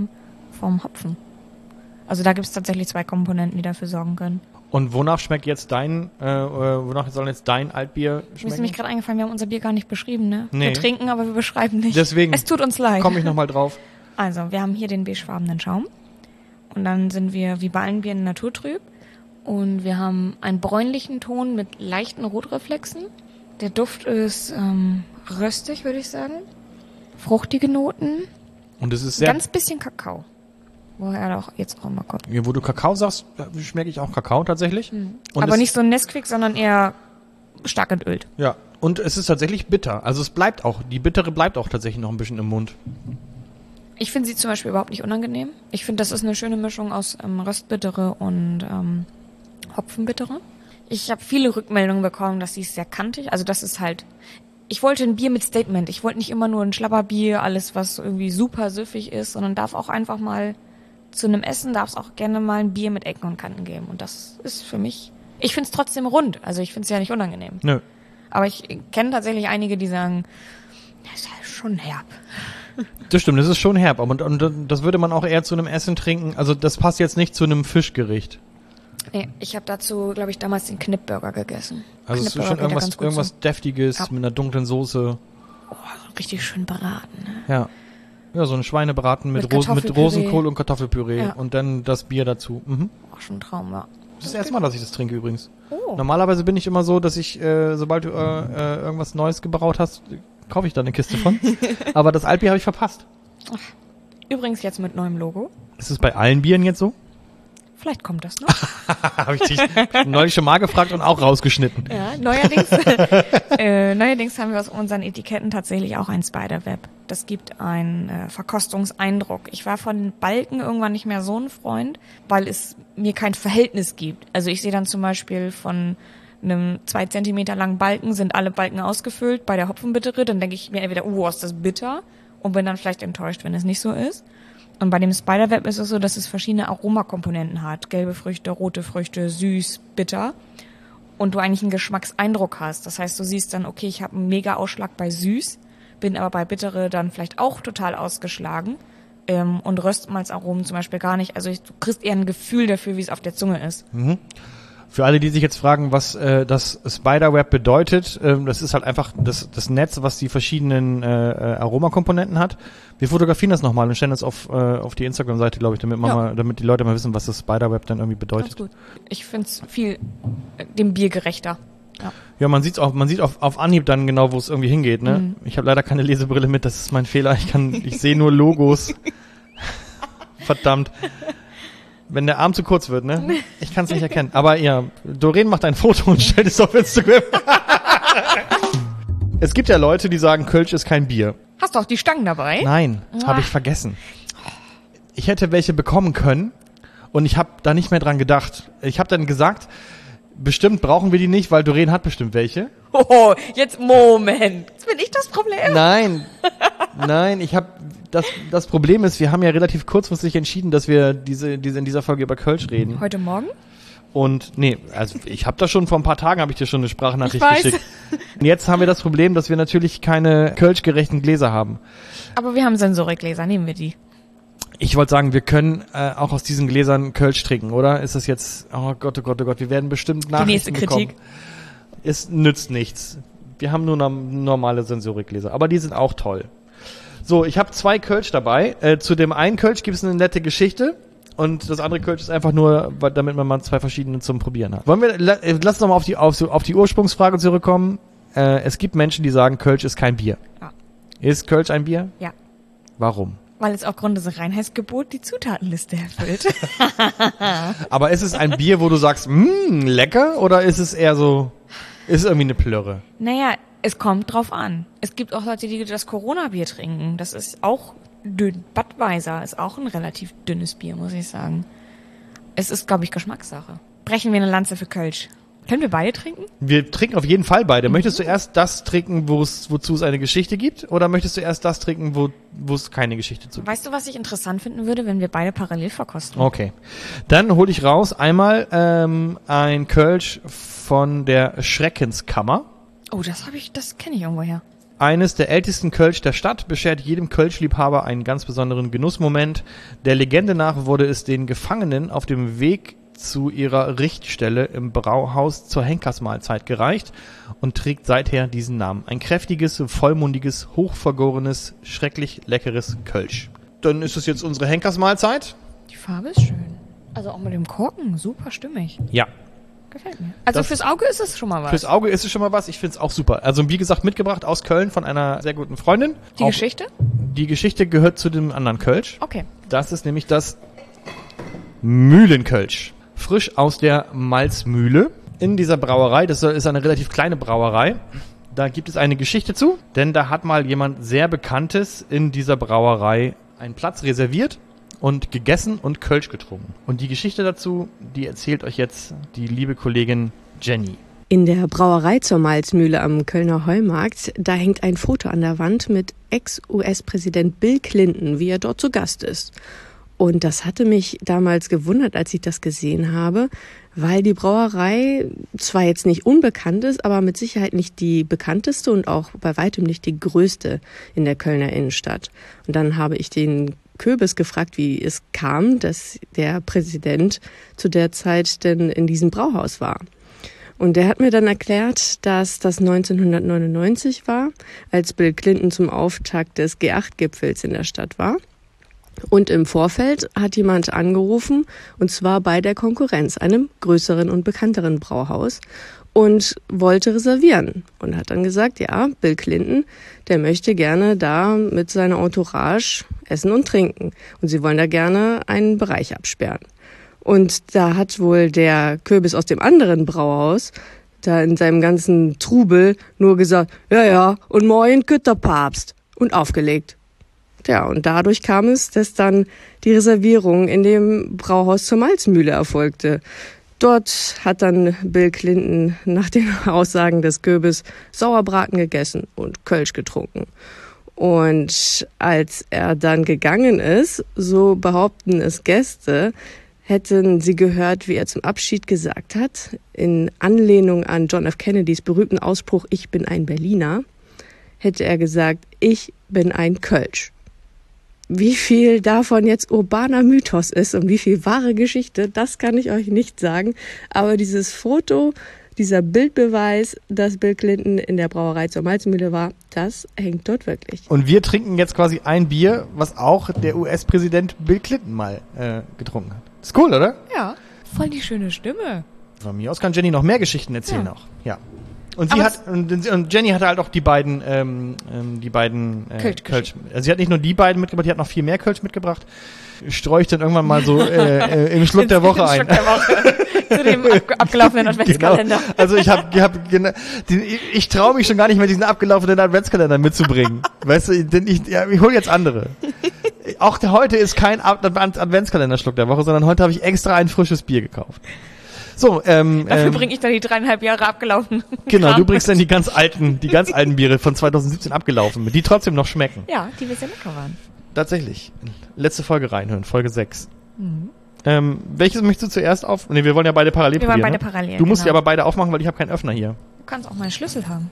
vom Hopfen. Also da gibt es tatsächlich 2 Komponenten, die dafür sorgen können. Und wonach schmeckt jetzt wonach soll jetzt dein Altbier schmecken? Mir ist nämlich gerade eingefallen, wir haben unser Bier gar nicht beschrieben, ne? Nee. Wir trinken, aber wir beschreiben nicht. Deswegen es tut uns leid. Komme ich nochmal drauf. Also, wir haben hier den beigefarbenen Schaum. Und dann sind wir, wie bei allen Bieren, naturtrüb. Und wir haben einen bräunlichen Ton mit leichten Rotreflexen. Der Duft ist röstig, würde ich sagen. Fruchtige Noten. Und es ist sehr... Ganz bisschen Kakao. woher auch jetzt auch mal kommt. Ja, wo du Kakao sagst, schmecke ich auch Kakao tatsächlich. Und Aber nicht so ein Nesquik, sondern eher stark entölt. Ja, und es ist tatsächlich bitter. Also die Bittere bleibt auch tatsächlich noch ein bisschen im Mund. Ich finde sie zum Beispiel überhaupt nicht unangenehm. Ich finde, das ist eine schöne Mischung aus Röstbittere und Hopfenbittere. Ich habe viele Rückmeldungen bekommen, dass sie ist sehr kantig. Also das ist halt, ich wollte ein Bier mit Statement. Ich wollte nicht immer nur ein Schlabberbier, alles was irgendwie super süffig ist, sondern darf auch einfach mal zu einem Essen, darf es auch gerne mal ein Bier mit Ecken und Kanten geben. Und das ist für mich, ich finde es trotzdem rund. Also ich finde es ja nicht unangenehm. Nö. Aber ich kenne tatsächlich einige, die sagen, das ist halt schon herb. Das stimmt, das ist schon herb. Und das würde man auch eher zu einem Essen trinken. Also das passt jetzt nicht zu einem Fischgericht. Nee, ich habe dazu, glaube ich, damals den Knippburger gegessen. Also es ist schon irgendwas Deftiges mit einer dunklen Soße. Oh, richtig schön beraten. Ne? Ja. Ja, so ein Schweinebraten mit Rosenkohl und Kartoffelpüree. Ja. Und dann das Bier dazu. Mhm. Oh, schon ein Traum, ja. Das ist das erste Mal, dass ich das trinke übrigens. Oh. Normalerweise bin ich immer so, dass ich, sobald du irgendwas Neues gebraut hast, kaufe ich da eine Kiste von. Aber das Altbier habe ich verpasst. Ach. Übrigens jetzt mit neuem Logo. Ist es bei allen Bieren jetzt so? Vielleicht kommt das noch. Habe ich dich neulich schon mal gefragt und auch rausgeschnitten. Ja, neuerdings haben wir aus unseren Etiketten tatsächlich auch ein Spiderweb. Das gibt einen Verkostungseindruck. Ich war von Balken irgendwann nicht mehr so ein Freund, weil es mir kein Verhältnis gibt. Also ich sehe dann zum Beispiel von einem 2 Zentimeter langen Balken sind alle Balken ausgefüllt bei der Hopfenbittere. Dann denke ich mir entweder, ist das bitter? Und bin dann vielleicht enttäuscht, wenn es nicht so ist. Und bei dem Spiderweb ist es so, dass es verschiedene Aromakomponenten hat. Gelbe Früchte, rote Früchte, süß, bitter. Und du eigentlich einen Geschmackseindruck hast. Das heißt, du siehst dann, okay, ich habe einen mega Ausschlag bei süß, bin aber bei bittere dann vielleicht auch total ausgeschlagen. Und Röstmalzaromen zum Beispiel gar nicht. Also du kriegst eher ein Gefühl dafür, wie es auf der Zunge ist. Mhm. Für alle, die sich jetzt fragen, was das Spiderweb bedeutet, das ist halt einfach das Netz, was die verschiedenen Aromakomponenten hat. Wir fotografieren das nochmal und stellen das auf die Instagram-Seite, glaube ich, damit die Leute mal wissen, was das Spiderweb dann irgendwie bedeutet. Ganz gut. Ich finde es viel dem Bier gerechter. Ja, man sieht auf Anhieb dann genau, wo es irgendwie hingeht, ne? Mhm. Ich habe leider keine Lesebrille mit, das ist mein Fehler. Ich sehe nur Logos. Verdammt. Wenn der Arm zu kurz wird, ne? Ich kann es nicht erkennen. Aber ja, Doreen macht ein Foto und stellt es auf Instagram. Es gibt ja Leute, die sagen, Kölsch ist kein Bier. Hast du auch die Stangen dabei? Nein, habe ich vergessen. Ich hätte welche bekommen können und ich habe da nicht mehr dran gedacht. Ich habe dann gesagt, bestimmt brauchen wir die nicht, weil Doreen hat bestimmt welche. Oh, jetzt Moment. Jetzt bin ich das Problem? Nein, ich habe das Problem ist, wir haben ja relativ kurzfristig entschieden, dass wir diese in dieser Folge über Kölsch reden. Heute Morgen? Und also ich habe da schon vor ein paar Tagen habe ich dir schon eine Sprachnachricht geschickt. Und jetzt haben wir das Problem, dass wir natürlich keine Kölsch-gerechten Gläser haben. Aber wir haben Sensorikgläser, nehmen wir die. Ich wollte sagen, wir können auch aus diesen Gläsern Kölsch trinken, oder? Ist das jetzt, oh Gott, wir werden bestimmt Nachrichten bekommen. Die nächste Kritik. Es nützt nichts. Wir haben nur normale Sensorikgläser, aber die sind auch toll. So, ich habe 2 Kölsch dabei. Zu dem einen Kölsch gibt es eine nette Geschichte und das andere Kölsch ist einfach nur, damit man mal 2 verschiedene zum Probieren hat. Lass uns noch mal auf die Ursprungsfrage zurückkommen. Es gibt Menschen, die sagen, Kölsch ist kein Bier. Ja. Ist Kölsch ein Bier? Ja. Warum? Weil es aufgrund des Reinheitsgebots die Zutatenliste erfüllt. Aber ist es ein Bier, wo du sagst, lecker, oder ist es eher so, ist es irgendwie eine Plörre? Naja, es kommt drauf an. Es gibt auch Leute, die das Corona-Bier trinken. Das ist auch dünn. Budweiser ist auch ein relativ dünnes Bier, muss ich sagen. Es ist, glaube ich, Geschmackssache. Brechen wir eine Lanze für Kölsch. Können wir beide trinken? Wir trinken auf jeden Fall beide. Möchtest du erst das trinken, wozu es eine Geschichte gibt? Oder möchtest du erst das trinken, wo es keine Geschichte zu gibt? Weißt du, was ich interessant finden würde, wenn wir beide parallel verkosten? Okay. Dann hole ich raus einmal ein Kölsch von der Schreckenskammer. Oh, das kenne ich irgendwoher. Eines der ältesten Kölsch der Stadt beschert jedem Kölschliebhaber einen ganz besonderen Genussmoment. Der Legende nach wurde es den Gefangenen auf dem Weg zu ihrer Richtstelle im Brauhaus zur Henkersmahlzeit gereicht und trägt seither diesen Namen. Ein kräftiges, vollmundiges, hochvergorenes, schrecklich leckeres Kölsch. Dann ist es jetzt unsere Henkersmahlzeit. Die Farbe ist schön. Also auch mit dem Korken, super stimmig. Ja. Gefällt mir. Also fürs Auge ist es schon mal was. Fürs Auge ist es schon mal was. Ich finde es auch super. Also wie gesagt, mitgebracht aus Köln von einer sehr guten Freundin. Die Geschichte? Die Geschichte gehört zu dem anderen Kölsch. Okay. Das ist nämlich das Mühlenkölsch. Frisch aus der Malzmühle. In dieser Brauerei, das ist eine relativ kleine Brauerei, da gibt es eine Geschichte zu, denn da hat mal jemand sehr Bekanntes in dieser Brauerei einen Platz reserviert und gegessen und Kölsch getrunken. Und die Geschichte dazu, die erzählt euch jetzt die liebe Kollegin Jenny. In der Brauerei zur Malzmühle am Kölner Heumarkt, da hängt ein Foto an der Wand mit Ex-US-Präsident Bill Clinton, wie er dort zu Gast ist. Und das hatte mich damals gewundert, als ich das gesehen habe, weil die Brauerei zwar jetzt nicht unbekannt ist, aber mit Sicherheit nicht die bekannteste und auch bei weitem nicht die größte in der Kölner Innenstadt. Und dann habe ich den Köbis gefragt, wie es kam, dass der Präsident zu der Zeit denn in diesem Brauhaus war. Und der hat mir dann erklärt, dass das 1999 war, als Bill Clinton zum Auftakt des G8-Gipfels in der Stadt war. Und im Vorfeld hat jemand angerufen, und zwar bei der Konkurrenz, einem größeren und bekannteren Brauhaus, und wollte reservieren. Und hat dann gesagt, ja, Bill Clinton, der möchte gerne da mit seiner Entourage essen und trinken. Und sie wollen da gerne einen Bereich absperren. Und da hat wohl der Köbis aus dem anderen Brauhaus da in seinem ganzen Trubel nur gesagt, ja, und morgen kütter Papst, und aufgelegt. Ja, und dadurch kam es, dass dann die Reservierung in dem Brauhaus zur Malzmühle erfolgte. Dort hat dann Bill Clinton nach den Aussagen des Köbis Sauerbraten gegessen und Kölsch getrunken. Und als er dann gegangen ist, so behaupten es Gäste, hätten sie gehört, wie er zum Abschied gesagt hat, in Anlehnung an John F. Kennedys berühmten Ausspruch, ich bin ein Berliner, hätte er gesagt, ich bin ein Kölsch. Wie viel davon jetzt urbaner Mythos ist und wie viel wahre Geschichte, das kann ich euch nicht sagen. Aber dieses Foto, dieser Bildbeweis, dass Bill Clinton in der Brauerei zur Malzmühle war, das hängt dort wirklich. Und wir trinken jetzt quasi ein Bier, was auch der US-Präsident Bill Clinton mal getrunken hat. Ist cool, oder? Ja, voll die schöne Stimme. Von mir aus kann Jenny noch mehr Geschichten erzählen auch. Ja. Und sie Aber hat und Jenny hatte halt auch die beiden Kölsch. Also sie hat nicht nur die beiden mitgebracht, die hat noch viel mehr Kölsch mitgebracht. Streue ich dann irgendwann mal so im Schluck der Woche ein. Zu dem abgelaufenen Adventskalender. Genau. Also ich traue mich schon gar nicht mehr, diesen abgelaufenen Adventskalender mitzubringen. Weißt du, denn ich hole jetzt andere. Auch heute ist kein Adventskalender-Schluck der Woche, sondern heute habe ich extra ein frisches Bier gekauft. So, dafür bringe ich dann die 3,5 Jahre abgelaufen. Genau, du bringst dann die ganz alten Biere von 2017 abgelaufen mit, die trotzdem noch schmecken. Ja, die wir sehr lecker waren. Tatsächlich. Letzte Folge reinhören, Folge 6. Welches möchtest du zuerst auf? Ne, wir wollen ja beide parallel probieren. Wir wollen beide parallel, Du musst die aber beide aufmachen, weil ich habe keinen Öffner hier. Du kannst auch mal einen Schlüssel haben.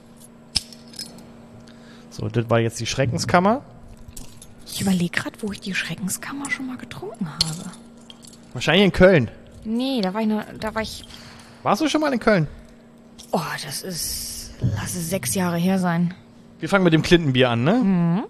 So, das war jetzt die Schreckenskammer. Ich überlege gerade, wo ich die Schreckenskammer schon mal getrunken habe. Wahrscheinlich in Köln. Nee, da war ich... Warst du schon mal in Köln? Oh, lass es 6 Jahre her sein. Wir fangen mit dem Clinton-Bier an, ne? Mhm.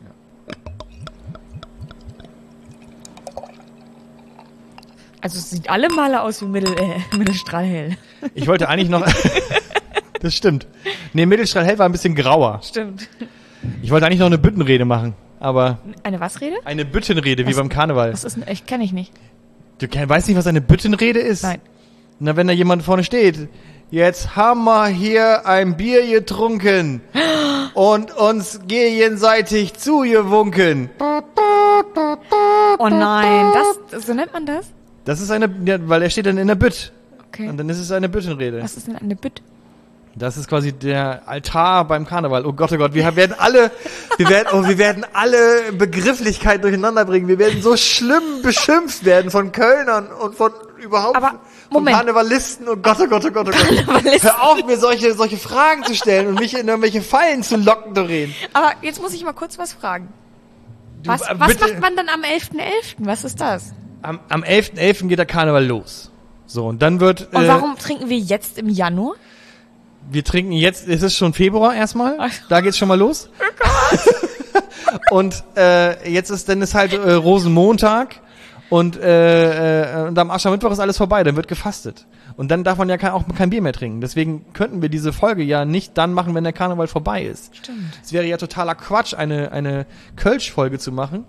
Also es sieht alle Male aus wie Mittelstrahlhell. Ich wollte eigentlich noch... Das stimmt. Nee, Mittelstrahlhell war ein bisschen grauer. Stimmt. Ich wollte eigentlich noch eine Büttenrede machen, aber... Eine was Rede? Eine Büttenrede, wie beim Karneval. Was ist denn? Ich kenne ich nicht. Du weißt nicht, was eine Büttenrede ist? Nein. Na, wenn da jemand vorne steht. Jetzt haben wir hier ein Bier getrunken und uns gegenseitig zugewunken. Oh nein, so nennt man das? Das ist weil er steht dann in der Bütt. Okay. Und dann ist es eine Büttenrede. Was ist denn eine Bütt? Das ist quasi der Altar beim Karneval. Oh Gott, wir werden alle Begrifflichkeiten durcheinander bringen. Wir werden so schlimm beschimpft werden von Kölnern und von überhaupt von Karnevalisten. Oh Gott. Hör auf, mir solche Fragen zu stellen und mich in irgendwelche Fallen zu locken, Doreen. Aber jetzt muss ich mal kurz was fragen. Was macht man dann am 11.11.? Was ist das? Am 11.11. geht der Karneval los. So, und dann wird... Und warum trinken wir jetzt im Januar? Wir trinken jetzt, es ist schon Februar erstmal, da geht's schon mal los. Oh Gott. Und jetzt ist halt Rosenmontag und am Aschermittwoch ist alles vorbei, dann wird gefastet. Und dann darf man ja auch kein Bier mehr trinken. Deswegen könnten wir diese Folge ja nicht dann machen, wenn der Karneval vorbei ist. Stimmt. Es wäre ja totaler Quatsch, eine Kölsch-Folge zu machen,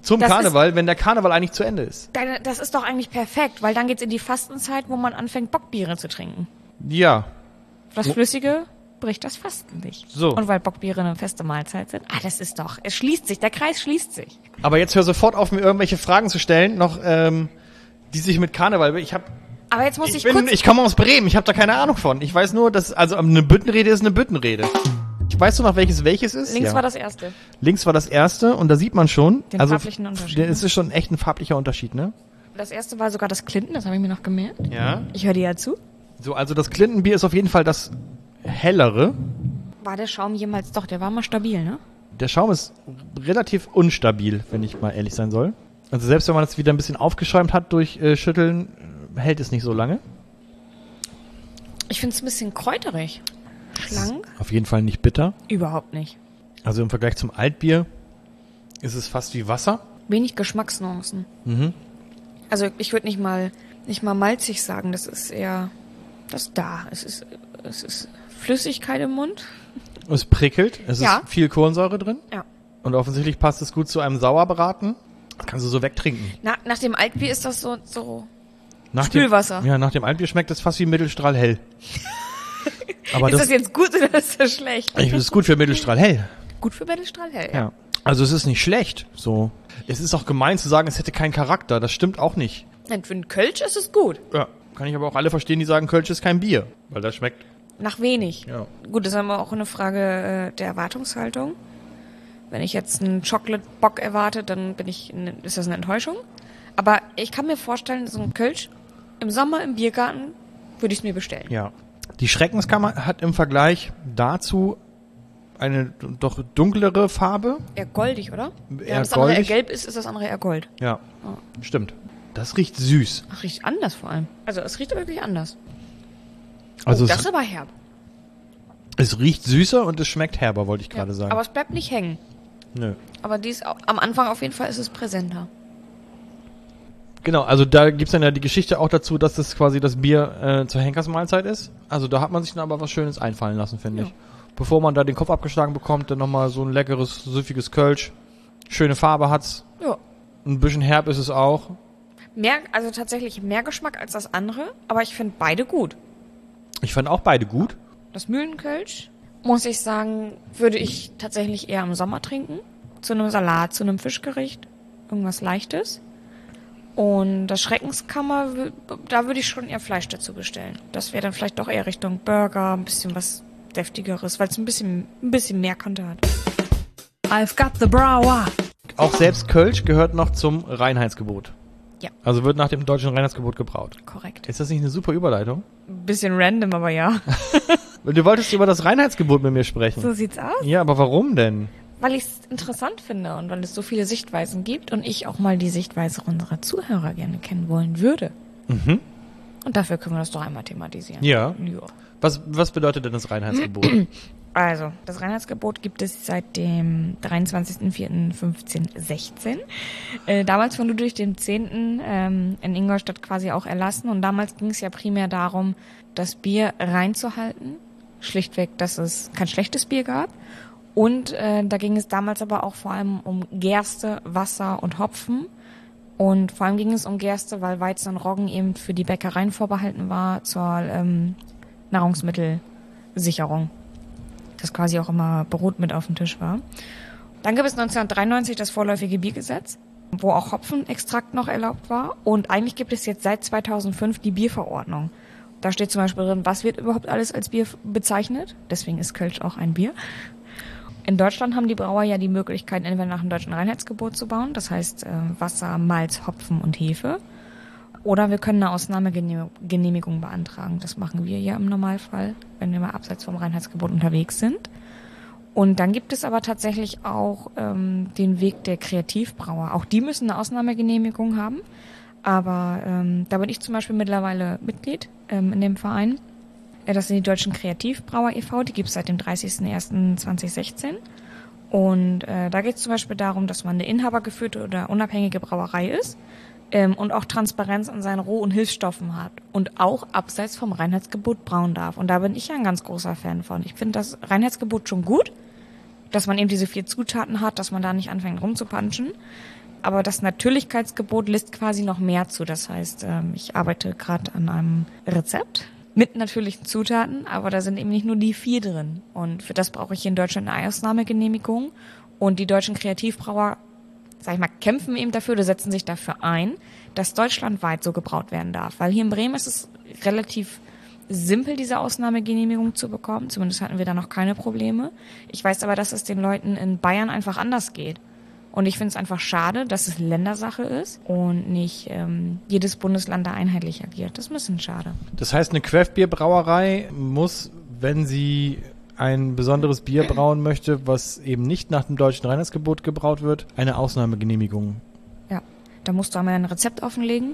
zum Karneval, wenn der Karneval eigentlich zu Ende ist. Das ist doch eigentlich perfekt, weil dann geht's in die Fastenzeit, wo man anfängt, Bockbiere zu trinken. Ja. Das Flüssige bricht das Fasten nicht. So. Und weil Bockbiere eine feste Mahlzeit sind. Das ist doch, es schließt sich, der Kreis schließt sich. Aber jetzt hör sofort auf, mir irgendwelche Fragen zu stellen, noch, die sich mit Karneval, Aber jetzt muss ich komme aus Bremen, ich habe da keine Ahnung von. Ich weiß nur, dass, also eine Büttenrede ist eine Büttenrede. Weißt du noch, welches ist? Links war das erste. Links war das erste und da sieht man schon, Den farblichen Unterschied. Es ist schon echt ein farblicher Unterschied, ne? Das erste war sogar das Clinton, das habe ich mir noch gemerkt. Ja. Ich höre dir ja zu. So, also das Clinton-Bier ist auf jeden Fall das hellere. War der Schaum jemals, doch, der war mal stabil, ne? Der Schaum ist relativ unstabil, wenn ich mal ehrlich sein soll. Also selbst wenn man es wieder ein bisschen aufgeschäumt hat durch Schütteln, hält es nicht so lange. Ich finde es ein bisschen kräuterig. Schlank? Auf jeden Fall nicht bitter. Überhaupt nicht. Also im Vergleich zum Altbier ist es fast wie Wasser. Wenig Geschmacksnuancen. Mhm. Also ich würde nicht mal malzig sagen, das ist eher das da. Es ist Flüssigkeit im Mund. Es prickelt, es ist viel Kohlensäure drin. Ja. Und offensichtlich passt es gut zu einem Sauerbraten. Das kannst du so wegtrinken. Nach dem Altbier ist das so Nach Spülwasser. Nach dem Altbier schmeckt es fast wie Mittelstrahl hell. Aber ist das jetzt gut oder ist das schlecht? Ich finde es gut für Mittelstrahl hell. Gut für Mittelstrahl hell, ja. Also es ist nicht schlecht. So. Es ist auch gemein zu sagen, es hätte keinen Charakter. Das stimmt auch nicht. Nein, für einen Kölsch ist es gut. Ja. Kann ich aber auch alle verstehen, die sagen, Kölsch ist kein Bier. Weil das schmeckt. Nach wenig. Ja. Gut, das ist aber auch eine Frage der Erwartungshaltung. Wenn ich jetzt einen Chocolate-Bock erwarte, dann ist das eine Enttäuschung. Aber ich kann mir vorstellen, so ein Kölsch im Sommer im Biergarten würde ich es mir bestellen. Ja. Die Schreckenskammer hat im Vergleich dazu eine doch dunklere Farbe. Eher goldig, oder? Eher das andere eher goldig. gelb ist das andere eher Gold. Ja, stimmt. Das riecht süß. Ach, riecht anders vor allem. Also es riecht wirklich anders. Also das ist aber herb. Es riecht süßer und es schmeckt herber, wollte ich gerade sagen. Aber es bleibt nicht hängen. Nö. Aber am Anfang auf jeden Fall ist es präsenter. Genau, also da gibt's dann ja die Geschichte auch dazu, dass das quasi das Bier zur Henkersmahlzeit ist. Also da hat man sich dann aber was Schönes einfallen lassen, finde ich. Bevor man da den Kopf abgeschlagen bekommt, dann nochmal so ein leckeres, süffiges Kölsch. Schöne Farbe hat's. Ja. Ein bisschen herb ist es auch. Also tatsächlich mehr Geschmack als das andere, aber ich finde beide gut. Ich fand auch beide gut. Das Mühlenkölsch, muss ich sagen, würde ich tatsächlich eher im Sommer trinken. Zu einem Salat, zu einem Fischgericht. Irgendwas Leichtes. Und das Schreckenskammer, da würde ich schon eher Fleisch dazu bestellen. Das wäre dann vielleicht doch eher Richtung Burger, ein bisschen was Deftigeres, weil es ein bisschen mehr Kante hat. I've got the Brower. Auch selbst Kölsch gehört noch zum Reinheitsgebot. Ja. Also wird nach dem deutschen Reinheitsgebot gebraut. Korrekt. Ist das nicht eine super Überleitung? Bisschen random, aber ja. Du wolltest über das Reinheitsgebot mit mir sprechen. So sieht's aus. Ja, aber warum denn? Weil ich es interessant finde und weil es so viele Sichtweisen gibt und ich auch mal die Sichtweise unserer Zuhörer gerne kennen wollen würde. Mhm. Und dafür können wir das doch einmal thematisieren. Ja. Was bedeutet denn das Reinheitsgebot? Also, das Reinheitsgebot gibt es seit dem 23.04.1516. Damals von Ludwig X. In Ingolstadt quasi auch erlassen. Und damals ging es ja primär darum, das Bier reinzuhalten. Schlichtweg, dass es kein schlechtes Bier gab. Und da ging es damals aber auch vor allem um Gerste, Wasser und Hopfen. Und vor allem ging es um Gerste, weil Weizen und Roggen eben für die Bäckereien vorbehalten war zur Nahrungsmittelsicherung. Das quasi auch immer Brot mit auf dem Tisch war. Dann gibt es 1993 das vorläufige Biergesetz, wo auch Hopfenextrakt noch erlaubt war. Und eigentlich gibt es jetzt seit 2005 die Bierverordnung. Da steht zum Beispiel drin, was wird überhaupt alles als Bier bezeichnet. Deswegen ist Kölsch auch ein Bier. In Deutschland haben die Brauer ja die Möglichkeit, entweder nach dem deutschen Reinheitsgebot zu bauen, das heißt Wasser, Malz, Hopfen und Hefe. Oder wir können eine Ausnahmegenehmigung beantragen. Das machen wir ja im Normalfall, wenn wir mal abseits vom Reinheitsgebot unterwegs sind. Und dann gibt es aber tatsächlich auch den Weg der Kreativbrauer. Auch die müssen eine Ausnahmegenehmigung haben. Aber da bin ich zum Beispiel mittlerweile Mitglied in dem Verein. Das sind die Deutschen Kreativbrauer e.V., die gibt es seit dem 30.01.2016. Und da geht es zum Beispiel darum, dass man eine inhabergeführte oder unabhängige Brauerei ist und auch Transparenz an seinen Roh- und Hilfsstoffen hat und auch abseits vom Reinheitsgebot brauen darf. Und da bin ich ja ein ganz großer Fan von. Ich finde das Reinheitsgebot schon gut, dass man eben diese 4 Zutaten hat, dass man da nicht anfängt rumzupanschen. Aber das Natürlichkeitsgebot lässt quasi noch mehr zu. Das heißt, ich arbeite gerade an einem Rezept mit natürlichen Zutaten, aber da sind eben nicht nur die 4 drin. Und für das brauche ich hier in Deutschland eine Ausnahmegenehmigung. Und die deutschen Kreativbrauer, sag ich mal, kämpfen eben dafür oder setzen sich dafür ein, dass deutschlandweit so gebraut werden darf. Weil hier in Bremen ist es relativ simpel, diese Ausnahmegenehmigung zu bekommen. Zumindest hatten wir da noch keine Probleme. Ich weiß aber, dass es den Leuten in Bayern einfach anders geht. Und ich finde es einfach schade, dass es Ländersache ist und nicht jedes Bundesland da einheitlich agiert. Das ist ein bisschen schade. Das heißt, eine Craft-Bier-Brauerei muss, wenn sie ein besonderes Bier brauen möchte, was eben nicht nach dem deutschen Reinheitsgebot gebraut wird, eine Ausnahmegenehmigung. Ja, da musst du einmal ein Rezept offenlegen,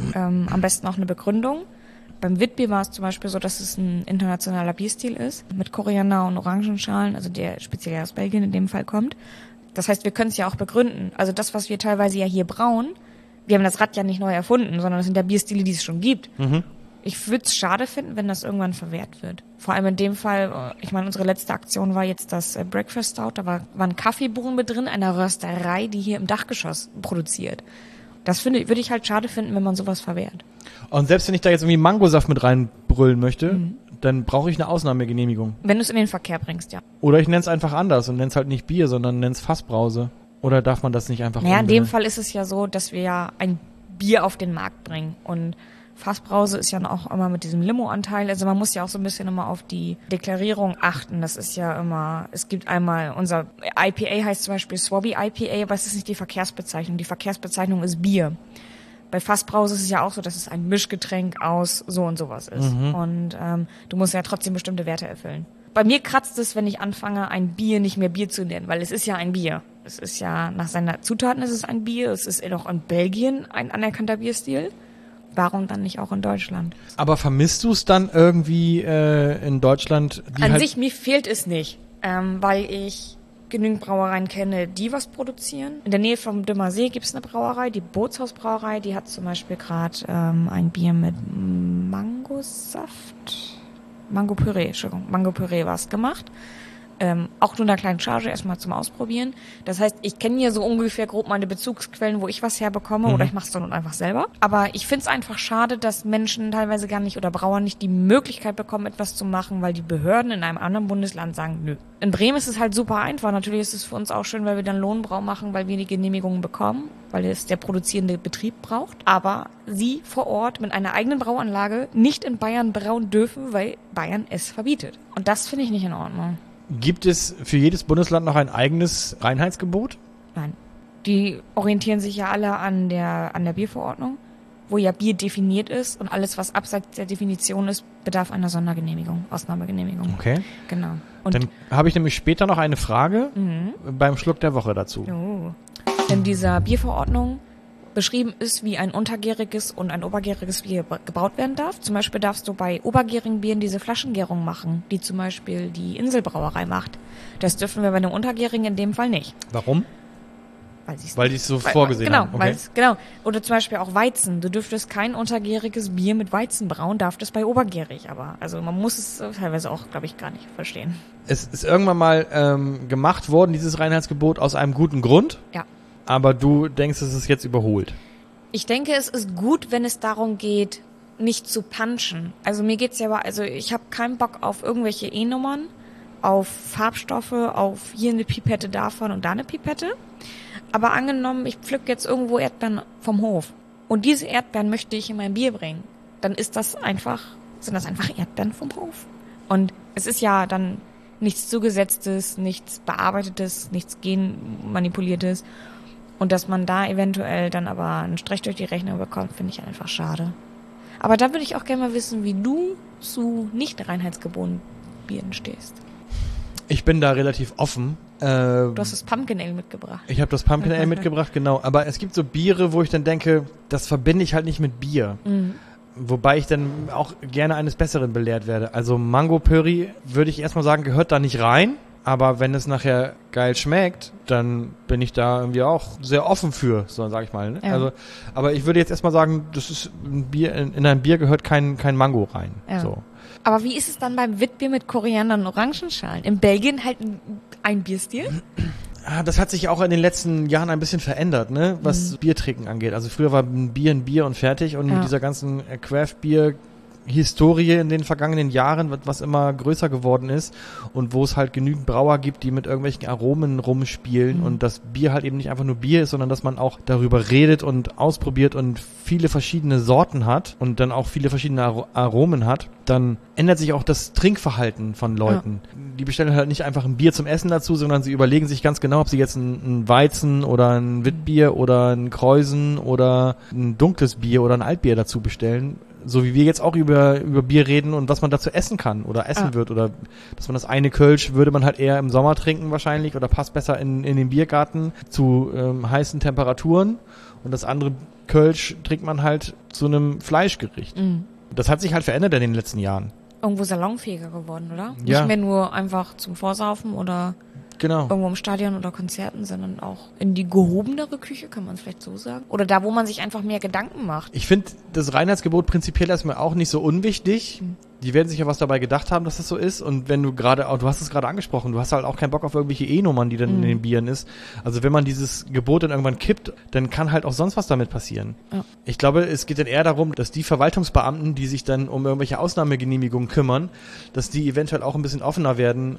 am besten auch eine Begründung. Beim Witbier war es zum Beispiel so, dass es ein internationaler Bierstil ist, mit Koriander und Orangenschalen, also der speziell aus Belgien in dem Fall kommt. Das heißt, wir können es ja auch begründen. Also das, was wir teilweise ja hier brauen, wir haben das Rad ja nicht neu erfunden, sondern das sind ja Bierstile, die es schon gibt. Mhm. Ich würde es schade finden, wenn das irgendwann verwehrt wird. Vor allem in dem Fall, ich meine, unsere letzte Aktion war jetzt das Breakfast Stout, da waren Kaffeebohnen mit drin, einer Rösterei, die hier im Dachgeschoss produziert. Das würde ich halt schade finden, wenn man sowas verwehrt. Und selbst wenn ich da jetzt irgendwie Mangosaft mit reinbrüllen möchte, dann brauche ich eine Ausnahmegenehmigung. Wenn du es in den Verkehr bringst, ja. Oder ich nenne es einfach anders und nenne es halt nicht Bier, sondern nenne es Fassbrause. Oder darf man das nicht einfach Naja, in dem Fall ist es ja so, dass wir ja ein Bier auf den Markt bringen. Und Fassbrause ist ja auch immer mit diesem Limo-Anteil. Also man muss ja auch so ein bisschen immer auf die Deklarierung achten. Das ist ja immer, es gibt einmal, unser IPA heißt zum Beispiel Swabby IPA, aber es ist nicht die Verkehrsbezeichnung. Die Verkehrsbezeichnung ist Bier. Bei Fassbrause ist es ja auch so, dass es ein Mischgetränk aus so und sowas ist. Mhm. Und du musst ja trotzdem bestimmte Werte erfüllen. Bei mir kratzt es, wenn ich anfange, ein Bier nicht mehr Bier zu nennen, weil es ist ja ein Bier. Es ist ja, nach seiner Zutaten ist es ein Bier. Es ist auch in Belgien ein anerkannter Bierstil. Warum dann nicht auch in Deutschland? Aber vermisst du es dann irgendwie in Deutschland? An sich, mir fehlt es nicht, weil ich genügend Brauereien kenne, die was produzieren. In der Nähe vom Dümmer See gibt es eine Brauerei, die Bootshausbrauerei, die hat zum Beispiel gerade ein Bier mit Mango-Püree war es gemacht. Auch nur in einer kleinen Charge erstmal zum Ausprobieren. Das heißt, ich kenne hier so ungefähr grob meine Bezugsquellen, wo ich was herbekomme, oder ich mache es dann einfach selber. Aber ich finde es einfach schade, dass Menschen teilweise gar nicht oder Brauer nicht die Möglichkeit bekommen, etwas zu machen, weil die Behörden in einem anderen Bundesland sagen, nö. In Bremen ist es halt super einfach. Natürlich ist es für uns auch schön, weil wir dann Lohnbrau machen, weil wir die Genehmigungen bekommen, weil es der produzierende Betrieb braucht. Aber sie vor Ort mit einer eigenen Brauanlage nicht in Bayern brauen dürfen, weil Bayern es verbietet. Und das finde ich nicht in Ordnung. Gibt es für jedes Bundesland noch ein eigenes Reinheitsgebot? Nein. Die orientieren sich ja alle an der Bierverordnung, wo ja Bier definiert ist und alles, was abseits der Definition ist, bedarf einer Sondergenehmigung, Ausnahmegenehmigung. Okay. Genau. Und dann habe ich nämlich später noch eine Frage beim Schluck der Woche dazu. Oh. In dieser Bierverordnung beschrieben ist, wie ein untergäriges und ein obergäriges Bier gebraut werden darf. Zum Beispiel darfst du bei obergärigen Bieren diese Flaschengärung machen, die zum Beispiel die Inselbrauerei macht. Das dürfen wir bei einem untergärigen in dem Fall nicht. Warum? Weil die es so vorgesehen haben. Okay. Genau. Oder zum Beispiel auch Weizen. Du dürftest kein untergäriges Bier mit Weizen brauen, darfst es bei obergärig. Aber also man muss es teilweise auch, glaube ich, gar nicht verstehen. Es ist irgendwann mal gemacht worden, dieses Reinheitsgebot, aus einem guten Grund. Ja. Aber du denkst, es ist jetzt überholt? Ich denke, es ist gut, wenn es darum geht, nicht zu punchen. Also mir geht's ja aber, also ich habe keinen Bock auf irgendwelche E-Nummern, auf Farbstoffe, auf hier eine Pipette davon und da eine Pipette. Aber angenommen, ich pflück jetzt irgendwo Erdbeeren vom Hof und diese Erdbeeren möchte ich in mein Bier bringen, dann sind das einfach Erdbeeren vom Hof. Und es ist ja dann nichts Zugesetztes, nichts Bearbeitetes, nichts Genmanipuliertes. Und dass man da eventuell dann aber einen Strich durch die Rechnung bekommt, finde ich einfach schade. Aber da würde ich auch gerne mal wissen, wie du zu nicht reinheitsgebotenen Bieren stehst. Ich bin da relativ offen. Du hast das Pumpkin Ale mitgebracht. Ich habe das Pumpkin Ale mitgebracht, genau. Aber es gibt so Biere, wo ich dann denke, das verbinde ich halt nicht mit Bier. Mhm. Wobei ich dann auch gerne eines Besseren belehrt werde. Also Mango Püree, würde ich erstmal sagen, gehört da nicht rein. Aber wenn es nachher geil schmeckt, dann bin ich da irgendwie auch sehr offen für, so sag ich mal. Ne? Ja. Also, aber ich würde jetzt erstmal sagen, das ist ein Bier, in ein Bier gehört kein Mango rein. Ja. So. Aber wie ist es dann beim Witbier mit Koriander und Orangenschalen? In Belgien halt ein Bierstil? Das hat sich auch in den letzten Jahren ein bisschen verändert, ne, was Biertrinken angeht. Also früher war ein Bier und fertig und mit dieser ganzen Craft-Bier Historie in den vergangenen Jahren, was immer größer geworden ist und wo es halt genügend Brauer gibt, die mit irgendwelchen Aromen rumspielen und das Bier halt eben nicht einfach nur Bier ist, sondern dass man auch darüber redet und ausprobiert und viele verschiedene Sorten hat und dann auch viele verschiedene Aromen hat, dann ändert sich auch das Trinkverhalten von Leuten. Ja. Die bestellen halt nicht einfach ein Bier zum Essen dazu, sondern sie überlegen sich ganz genau, ob sie jetzt ein Weizen oder ein Witbier oder ein Kreuzen oder ein dunkles Bier oder ein Altbier dazu bestellen. So wie wir jetzt auch über Bier reden und was man dazu essen kann oder essen wird oder dass man das eine Kölsch würde man halt eher im Sommer trinken wahrscheinlich oder passt besser in den Biergarten zu heißen Temperaturen und das andere Kölsch trinkt man halt zu einem Fleischgericht. Das hat sich halt verändert in den letzten Jahren. Irgendwo salonfähiger geworden, oder? Ja. Nicht mehr nur einfach zum Vorsaufen oder genau. Irgendwo im Stadion oder Konzerten, sondern auch in die gehobenere Küche, kann man es vielleicht so sagen. Oder da, wo man sich einfach mehr Gedanken macht. Ich finde das Reinheitsgebot prinzipiell erstmal auch nicht so unwichtig. Die werden sich ja was dabei gedacht haben, dass das so ist. Und wenn du gerade, du hast es gerade angesprochen, du hast halt auch keinen Bock auf irgendwelche E-Nummern, die dann in den Bieren ist. Also wenn man dieses Gebot dann irgendwann kippt, dann kann halt auch sonst was damit passieren. Ja. Ich glaube, es geht dann eher darum, dass die Verwaltungsbeamten, die sich dann um irgendwelche Ausnahmegenehmigungen kümmern, dass die eventuell auch ein bisschen offener werden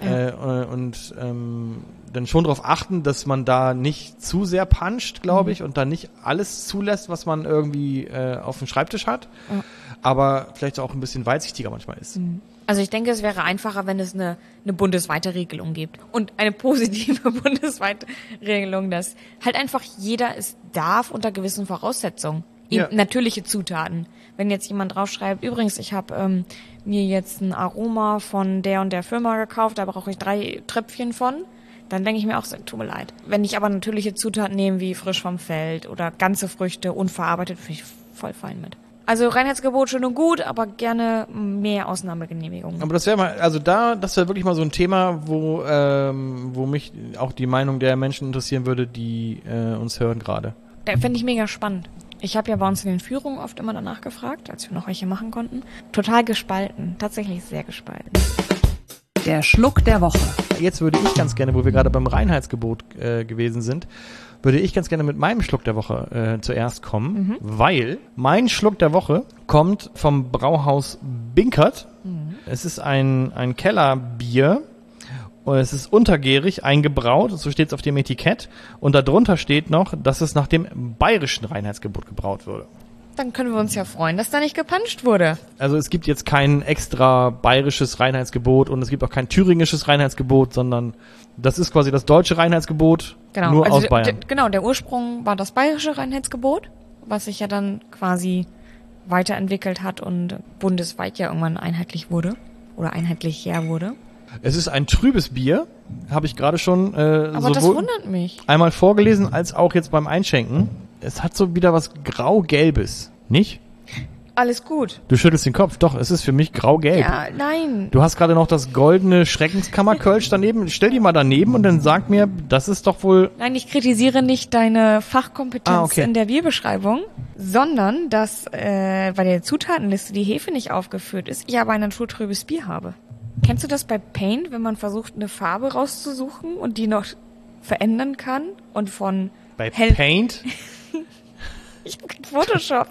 und dann schon darauf achten, dass man da nicht zu sehr puncht, glaube ich, und dann nicht alles zulässt, was man irgendwie auf dem Schreibtisch hat. Ja. Aber vielleicht auch ein bisschen weitsichtiger manchmal ist. Also ich denke, es wäre einfacher, wenn es eine bundesweite Regelung gibt. Und eine positive bundesweite Regelung, dass halt einfach jeder es darf unter gewissen Voraussetzungen. Ja. Natürliche Zutaten. Wenn jetzt jemand draufschreibt, übrigens, ich habe mir jetzt ein Aroma von der und der Firma gekauft, da brauche ich 3 Tröpfchen von, dann denke ich mir auch, tut mir leid. Wenn ich aber natürliche Zutaten nehme, wie frisch vom Feld oder ganze Früchte, unverarbeitet, finde ich voll fein mit. Also Reinheitsgebot schön und gut, aber gerne mehr Ausnahmegenehmigungen. Aber das wäre mal, also das wäre wirklich mal so ein Thema, wo mich auch die Meinung der Menschen interessieren würde, die uns hören gerade. Da fände ich mega spannend. Ich habe ja bei uns in den Führungen oft immer danach gefragt, als wir noch welche machen konnten. Total gespalten, tatsächlich sehr gespalten. Der Schluck der Woche. Jetzt würde ich ganz gerne, wo wir gerade beim Reinheitsgebot gewesen sind, würde ich ganz gerne mit meinem Schluck der Woche zuerst kommen, weil mein Schluck der Woche kommt vom Brauhaus Binkert. Es ist ein Kellerbier und es ist untergärig eingebraut, so steht es auf dem Etikett und darunter steht noch, dass es nach dem bayerischen Reinheitsgebot gebraut wurde. Dann können wir uns ja freuen, dass da nicht gepanscht wurde. Also es gibt jetzt kein extra bayerisches Reinheitsgebot und es gibt auch kein thüringisches Reinheitsgebot, sondern das ist quasi das deutsche Reinheitsgebot, nur aus Bayern. Genau, der Ursprung war das bayerische Reinheitsgebot, was sich ja dann quasi weiterentwickelt hat und bundesweit ja irgendwann einheitlich wurde oder einheitlicher wurde. Es ist ein trübes Bier, habe ich gerade schon aber das wundert mich. Einmal vorgelesen, als auch jetzt beim Einschenken. Es hat so wieder was Grau-Gelbes, nicht? Alles gut. Du schüttelst den Kopf. Doch, es ist für mich grau-gelb. Ja, nein. Du hast gerade noch das goldene Schreckenskammerkölsch daneben. Stell die mal daneben und dann sag mir, das ist doch wohl... Nein, ich kritisiere nicht deine Fachkompetenz in der Bierbeschreibung, sondern dass bei der Zutatenliste die Hefe nicht aufgeführt ist, ich aber ein naturtrübes Bier habe. Kennst du das bei Paint, wenn man versucht, eine Farbe rauszusuchen und die noch verändern kann und von... Bei Paint? Ich hab kein Photoshop.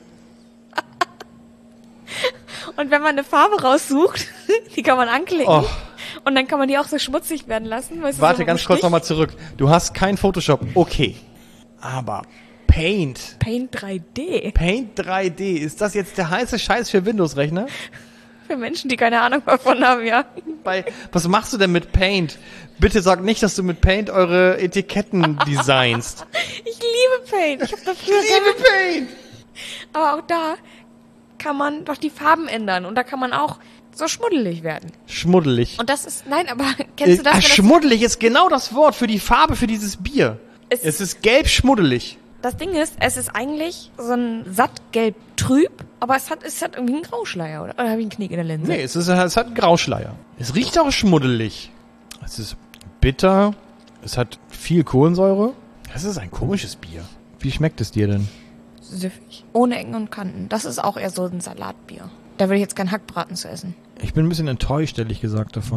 Und wenn man eine Farbe raussucht, die kann man anklicken. Und dann kann man die auch so schmutzig werden lassen. Warte, so ganz kurz nochmal zurück. Du hast kein Photoshop. Okay. Aber Paint. Paint 3D. Paint 3D. Ist das jetzt der heiße Scheiß für Windows-Rechner? Für Menschen, die keine Ahnung davon haben, ja. Was machst du denn mit Paint? Bitte sag nicht, dass du mit Paint eure Etiketten designst. Ich liebe Paint. Ich liebe Paint. Aber auch da kann man doch die Farben ändern und da kann man auch so schmuddelig werden. Schmuddelig. Und das ist, nein, aber kennst du das? Schmuddelig ist genau das Wort für die Farbe für dieses Bier. Es ist gelb schmuddelig. Das Ding ist, es ist eigentlich so ein sattgelb trüb, aber es hat irgendwie einen Grauschleier, oder habe ich einen Knick in der Linse? Nee, es hat einen Grauschleier. Es riecht auch schmuddelig. Es ist bitter, es hat viel Kohlensäure. Das ist ein komisches Bier. Wie schmeckt es dir denn? Süffig. Ohne Ecken und Kanten. Das ist auch eher so ein Salatbier. Da würde ich jetzt keinen Hackbraten zu essen. Ich bin ein bisschen enttäuscht, ehrlich gesagt, davon.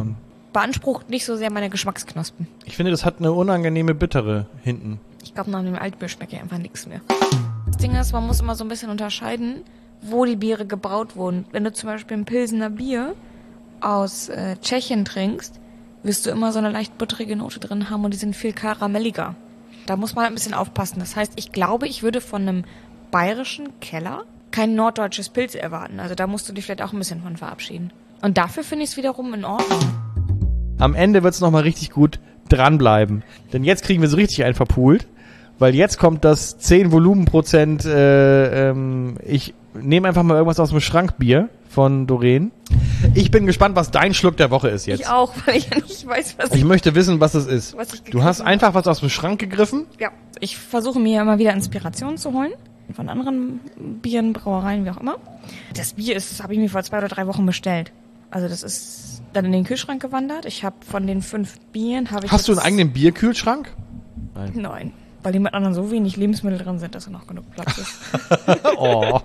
beansprucht nicht so sehr meine Geschmacksknospen. Ich finde, das hat eine unangenehme Bittere hinten. Ich glaube, nach dem Altbier schmeckt ja einfach nichts mehr. Das Ding ist, man muss immer so ein bisschen unterscheiden, wo die Biere gebraut wurden. Wenn du zum Beispiel ein Pilsener Bier aus Tschechien trinkst, wirst du immer so eine leicht butterige Note drin haben und die sind viel karamelliger. Da muss man ein bisschen aufpassen. Das heißt, ich glaube, ich würde von einem bayerischen Keller kein norddeutsches Pilz erwarten. Also da musst du dich vielleicht auch ein bisschen von verabschieden. Und dafür finde ich es wiederum in Ordnung. Am Ende wird's nochmal richtig gut dranbleiben. Denn jetzt kriegen wir so richtig einen verpult, weil jetzt kommt das 10 Volumenprozent, ich nehme einfach mal irgendwas aus dem Schrankbier von Doreen. Ich bin gespannt, was dein Schluck der Woche ist jetzt. Ich auch, weil ich ja nicht weiß, was Ich möchte wissen, was es ist. Was ich Du hast gegriffen einfach was aus dem Schrank gegriffen. Ja, ich versuche mir immer wieder Inspirationen zu holen. Von anderen Bieren, Brauereien, wie auch immer. Das Bier habe ich mir vor 2 oder 3 Wochen bestellt. Also das ist dann in den Kühlschrank gewandert. Ich habe von den 5 Bieren Hast du einen eigenen Bierkühlschrank? Nein, weil die mit anderen so wenig Lebensmittel drin sind, dass da noch genug Platz ist. Oh.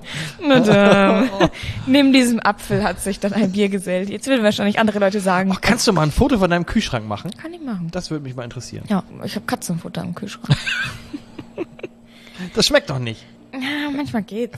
Neben diesem Apfel hat sich dann ein Bier gesellt. Jetzt würden wahrscheinlich andere Leute sagen. Oh, kannst du mal ein Foto von deinem Kühlschrank machen? Kann ich machen. Das würde mich mal interessieren. Ja, ich habe Katzenfutter im Kühlschrank. Das schmeckt doch nicht. Ja, manchmal geht's.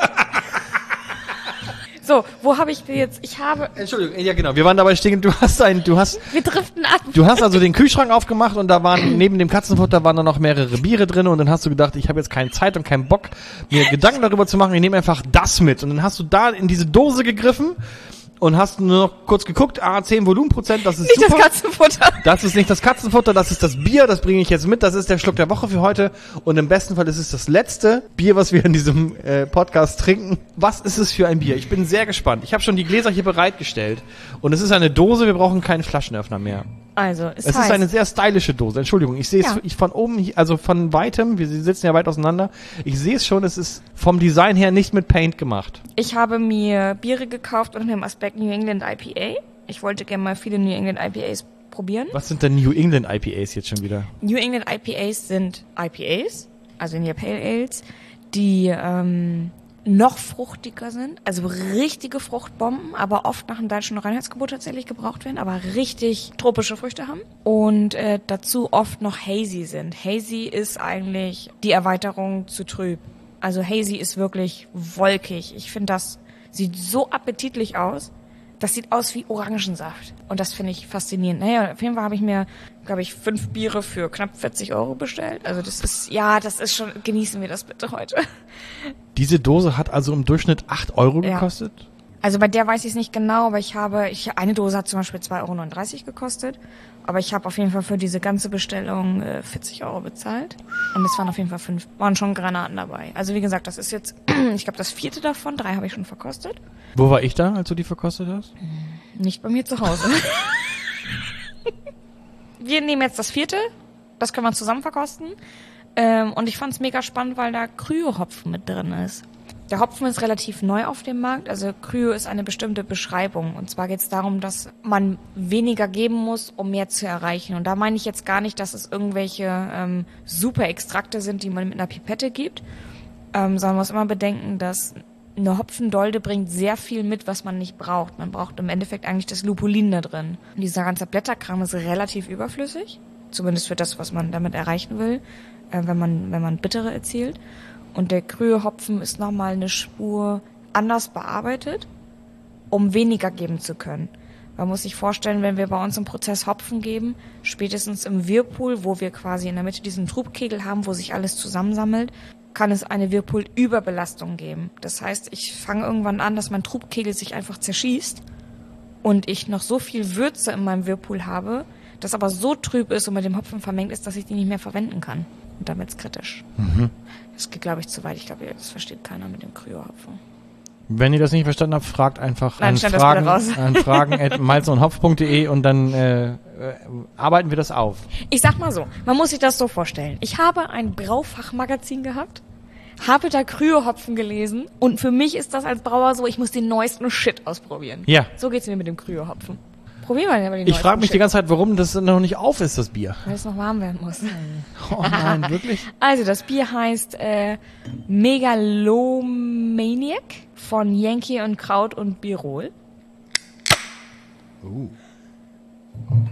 So, wo habe ich dir jetzt? Entschuldigung, ja genau, wir waren dabei stehen, Wir driften ab. du hast also den Kühlschrank aufgemacht und da waren, neben dem Katzenfutter waren da noch mehrere Biere drin und dann hast du gedacht, ich habe jetzt keine Zeit und keinen Bock, mir Gedanken darüber zu machen, ich nehme einfach das mit und dann hast du da in diese Dose gegriffen und hast nur noch kurz geguckt, 10 Volumenprozent, das ist Nicht super. das Katzenfutter. Das ist nicht das Katzenfutter, das ist das Bier, das bringe ich jetzt mit, das ist der Schluck der Woche für heute und im besten Fall ist es das letzte Bier, was wir in diesem Podcast trinken. Was ist es für ein Bier? Ich bin sehr gespannt. Ich habe schon die Gläser hier bereitgestellt und es ist eine Dose, wir brauchen keinen Flaschenöffner mehr. Also, Es ist eine sehr stylische Dose, Entschuldigung, ich sehe es Ja. von oben, also von weitem, wir sitzen ja weit auseinander, ich sehe es schon, es ist vom Design her nicht mit Paint gemacht. Ich habe mir Biere gekauft unter dem Aspekt New England IPA. Ich wollte gerne mal viele New England IPAs probieren. Was sind denn New England IPAs jetzt schon wieder? New England IPAs sind IPAs, also India Pale Ales, die noch fruchtiger sind, also richtige Fruchtbomben, aber oft nach dem deutschen Reinheitsgebot tatsächlich gebraucht werden, aber richtig tropische Früchte haben und dazu oft noch hazy sind. Hazy ist eigentlich die Erweiterung zu trüb. Also hazy ist wirklich wolkig. Ich finde, das sieht so appetitlich aus. Das sieht aus wie Orangensaft. Und das finde ich faszinierend. Naja, auf jeden Fall habe ich mir, glaube ich, 5 Biere für knapp 40 € bestellt. Also das ist schon, genießen wir das bitte heute. Diese Dose hat also im Durchschnitt 8 € gekostet? Also bei der weiß ich es nicht genau, aber eine Dose hat zum Beispiel 2,39 € gekostet. Aber ich habe auf jeden Fall für diese ganze Bestellung 40 € bezahlt. Und es waren auf jeden Fall 5, waren schon Granaten dabei. Also wie gesagt, das ist jetzt, ich glaube, das 4. davon, 3 habe ich schon verkostet. Wo war ich da, als du die verkostet hast? Nicht bei mir zu Hause. Wir nehmen jetzt das 4. Das können wir zusammen verkosten. Und ich fand es mega spannend, weil da Kryo-Hopfen mit drin ist. Der Hopfen ist relativ neu auf dem Markt. Also Kryo ist eine bestimmte Beschreibung. Und zwar geht es darum, dass man weniger geben muss, um mehr zu erreichen. Und da meine ich jetzt gar nicht, dass es irgendwelche super Extrakte sind, die man mit einer Pipette gibt. Sondern man muss immer bedenken, dass eine Hopfendolde bringt sehr viel mit, was man nicht braucht. Man braucht im Endeffekt eigentlich das Lupulin da drin. Und dieser ganze Blätterkram ist relativ überflüssig. Zumindest für das, was man damit erreichen will, wenn man Bittere erzielt. Und der Kryo-Hopfen ist nochmal eine Spur anders bearbeitet, um weniger geben zu können. Man muss sich vorstellen, wenn wir bei uns im Prozess Hopfen geben, spätestens im Whirlpool, wo wir quasi in der Mitte diesen Trubkegel haben, wo sich alles zusammensammelt, kann es eine Whirlpool-Überbelastung geben. Das heißt, ich fange irgendwann an, dass mein Trubkegel sich einfach zerschießt und ich noch so viel Würze in meinem Whirlpool habe, das aber so trüb ist und mit dem Hopfen vermengt ist, dass ich die nicht mehr verwenden kann. Und damit ist kritisch. Das geht, glaube ich, zu weit. Ich glaube, das versteht keiner mit dem Kryo-Hopfen. Wenn ihr das nicht verstanden habt, fragt einfach an Nein, fragen@malzundhopf.de und dann arbeiten wir das auf. Ich sag mal so, man muss sich das so vorstellen. Ich habe ein Braufachmagazin gehabt, habe da Kryo-Hopfen gelesen und für mich ist das als Brauer so, ich muss den neuesten Shit ausprobieren. Ja. So geht's mir mit dem Kryo-Hopfen. Probieren wir aber den Ich frage mich die ganze Zeit, warum das noch nicht auf ist, das Bier. Weil es noch warm werden muss. Oh nein, wirklich? Also, das Bier heißt Megalomaniac von Yankee und Kraut und Birol.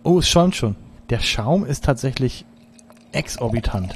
Oh, es schäumt schon. Der Schaum ist tatsächlich exorbitant.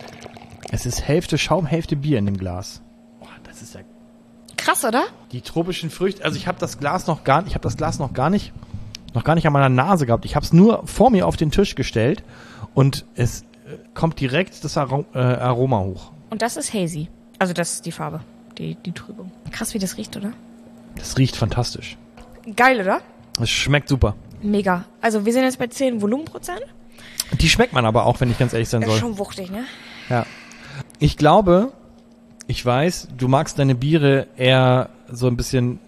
Es ist Hälfte Schaum, Hälfte Bier in dem Glas. Boah, das ist ja Krass, oder? die tropischen Früchte. Also ich habe das Glas noch gar nicht an meiner Nase gehabt. Ich habe es nur vor mir auf den Tisch gestellt und es kommt direkt das Aroma hoch. Und das ist hazy. Also das ist die Farbe, die Trübung. Krass, wie das riecht, oder? Das riecht fantastisch. Geil, oder? Es schmeckt super. Mega. Also wir sind jetzt bei 10 Volumenprozent. Die schmeckt man aber auch, wenn ich ganz ehrlich sein Das ist soll. schon wuchtig, ne? Ja. Ich glaube, ich weiß, du magst deine Biere eher so ein bisschen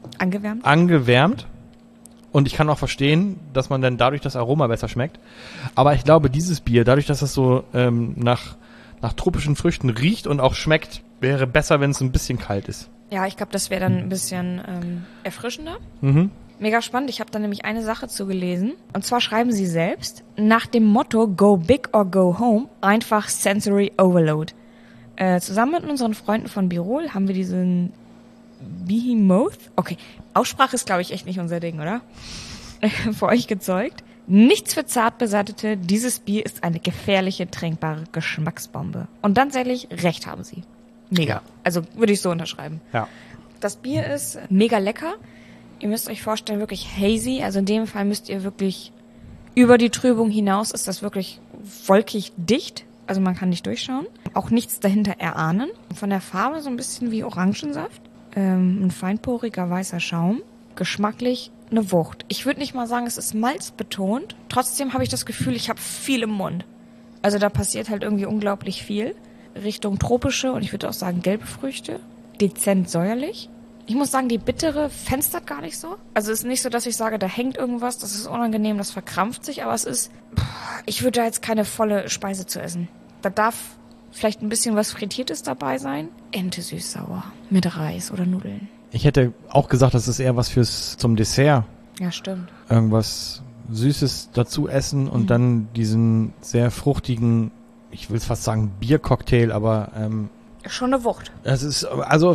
angewärmt. Und ich kann auch verstehen, dass man dann dadurch das Aroma besser schmeckt. Aber ich glaube, dieses Bier, dadurch, dass es so nach tropischen Früchten riecht und auch schmeckt, wäre besser, wenn es ein bisschen kalt ist. Ja, ich glaube, das wäre dann ein bisschen erfrischender. Mhm. Mega spannend. Ich habe da nämlich eine Sache zu gelesen. Und zwar schreiben sie selbst, nach dem Motto Go Big or Go Home, einfach Sensory Overload. Zusammen mit unseren Freunden von Birol haben wir diesen Behemoth, okay, Aussprache ist, glaube ich, echt nicht unser Ding, oder? Für euch gezeugt. Nichts für Zartbesattete, dieses Bier ist eine gefährliche, trinkbare Geschmacksbombe. Und tatsächlich, recht haben sie. Mega. Ja. Also würde ich so unterschreiben. Ja. Das Bier ist mega lecker. Ihr müsst euch vorstellen, wirklich hazy. Also in dem Fall müsst ihr wirklich über die Trübung hinaus ist das wirklich wolkig dicht. Also man kann nicht durchschauen. Auch nichts dahinter erahnen. Von der Farbe so ein bisschen wie Orangensaft. Ein feinporiger weißer Schaum. Geschmacklich eine Wucht. Ich würde nicht mal sagen, es ist malzbetont. Trotzdem habe ich das Gefühl, ich habe viel im Mund. Also da passiert halt irgendwie unglaublich viel. Richtung tropische und ich würde auch sagen gelbe Früchte. Dezent säuerlich. Ich muss sagen, die bittere fenstert gar nicht so. Also es ist nicht so, dass ich sage, da hängt irgendwas, das ist unangenehm, das verkrampft sich, aber es ist, ich würde da jetzt keine volle Speise zu essen. Da darf vielleicht ein bisschen was Frittiertes dabei sein. Ente süß-sauer mit Reis oder Nudeln. Ich hätte auch gesagt, das ist eher was zum Dessert. Ja, stimmt. Irgendwas Süßes dazu essen und dann diesen sehr fruchtigen, ich will fast sagen Biercocktail, aber schon eine Wucht. es ist, also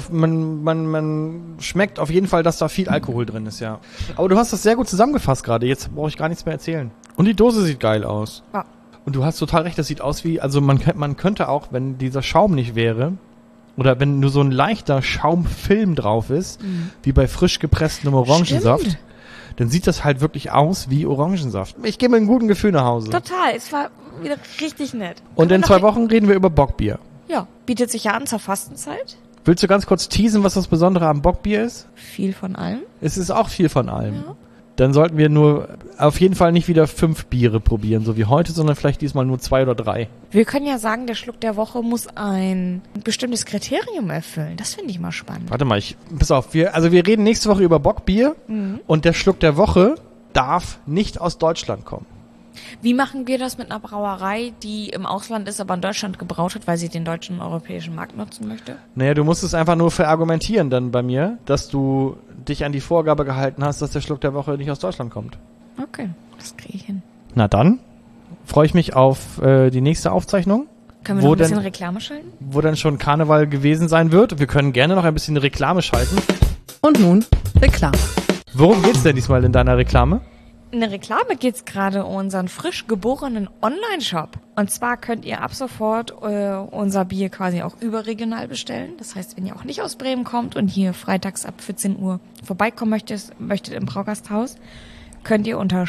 man schmeckt auf jeden Fall, dass da viel Alkohol drin ist, ja. Aber du hast das sehr gut zusammengefasst gerade, jetzt brauche ich gar nichts mehr erzählen. Und die Dose sieht geil aus. Ja. Und du hast total recht, das sieht aus wie, also man könnte auch, wenn dieser Schaum nicht wäre, oder wenn nur so ein leichter Schaumfilm drauf ist, wie bei frisch gepresstem Orangensaft, Stimmt. dann sieht das halt wirklich aus wie Orangensaft. Ich gehe mit einem guten Gefühl nach Hause. Total, es war wieder richtig nett. Und Können in wir 2 Wochen reden wir über Bockbier. Ja, bietet sich ja an zur Fastenzeit. Willst du ganz kurz teasen, was das Besondere am Bockbier ist? Viel von allem. Es ist auch viel von allem. Ja. Dann sollten wir nur auf jeden Fall nicht wieder 5 Biere probieren, so wie heute, sondern vielleicht diesmal nur 2 oder 3. Wir können ja sagen, der Schluck der Woche muss ein bestimmtes Kriterium erfüllen. Das finde ich mal spannend. Warte mal, pass auf, wir reden nächste Woche über Bockbier und der Schluck der Woche darf nicht aus Deutschland kommen. Wie machen wir das mit einer Brauerei, die im Ausland ist, aber in Deutschland gebraut hat, weil sie den deutschen und europäischen Markt nutzen möchte? Naja, du musst es einfach nur verargumentieren dann bei mir, dass du dich an die Vorgabe gehalten hast, dass der Schluck der Woche nicht aus Deutschland kommt. Okay, das kriege ich hin. Na dann freue ich mich auf die nächste Aufzeichnung. Können wir noch ein bisschen Reklame schalten? Wo dann schon Karneval gewesen sein wird. Wir können gerne noch ein bisschen Reklame schalten. Und nun Reklame. Worum geht's denn diesmal in deiner Reklame? In der Reklame geht's gerade um unseren frisch geborenen Online-Shop. Und zwar könnt ihr ab sofort unser Bier quasi auch überregional bestellen. Das heißt, wenn ihr auch nicht aus Bremen kommt und hier freitags ab 14 Uhr vorbeikommen möchtet im Braugasthaus, könnt ihr unter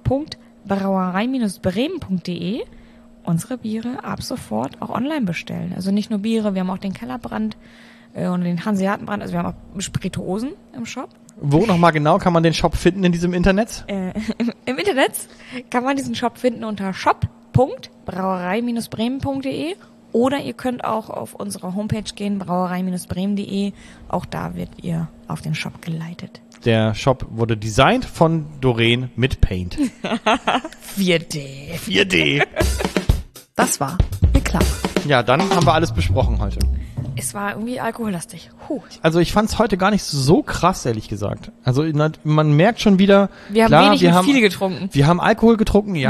shop.brauerei-bremen.de unsere Biere ab sofort auch online bestellen. Also nicht nur Biere, wir haben auch den Kellerbrand und den Hanseatenbrand, also wir haben auch Spirituosen im Shop. Wo nochmal genau kann man den Shop finden in diesem Internet? Im Internet kann man diesen Shop finden unter shop.brauerei-bremen.de oder ihr könnt auch auf unsere Homepage gehen, brauerei-bremen.de. Auch da wird ihr auf den Shop geleitet. Der Shop wurde designt von Doreen mit Paint. 4D. 4D. Das war Reklame. Ja, dann haben wir alles besprochen heute. Es war irgendwie alkohollastig. Also ich fand's heute gar nicht so krass, ehrlich gesagt. Also man merkt schon wieder, Wir haben klar, wenig und viel getrunken. Wir haben Alkohol getrunken, ja,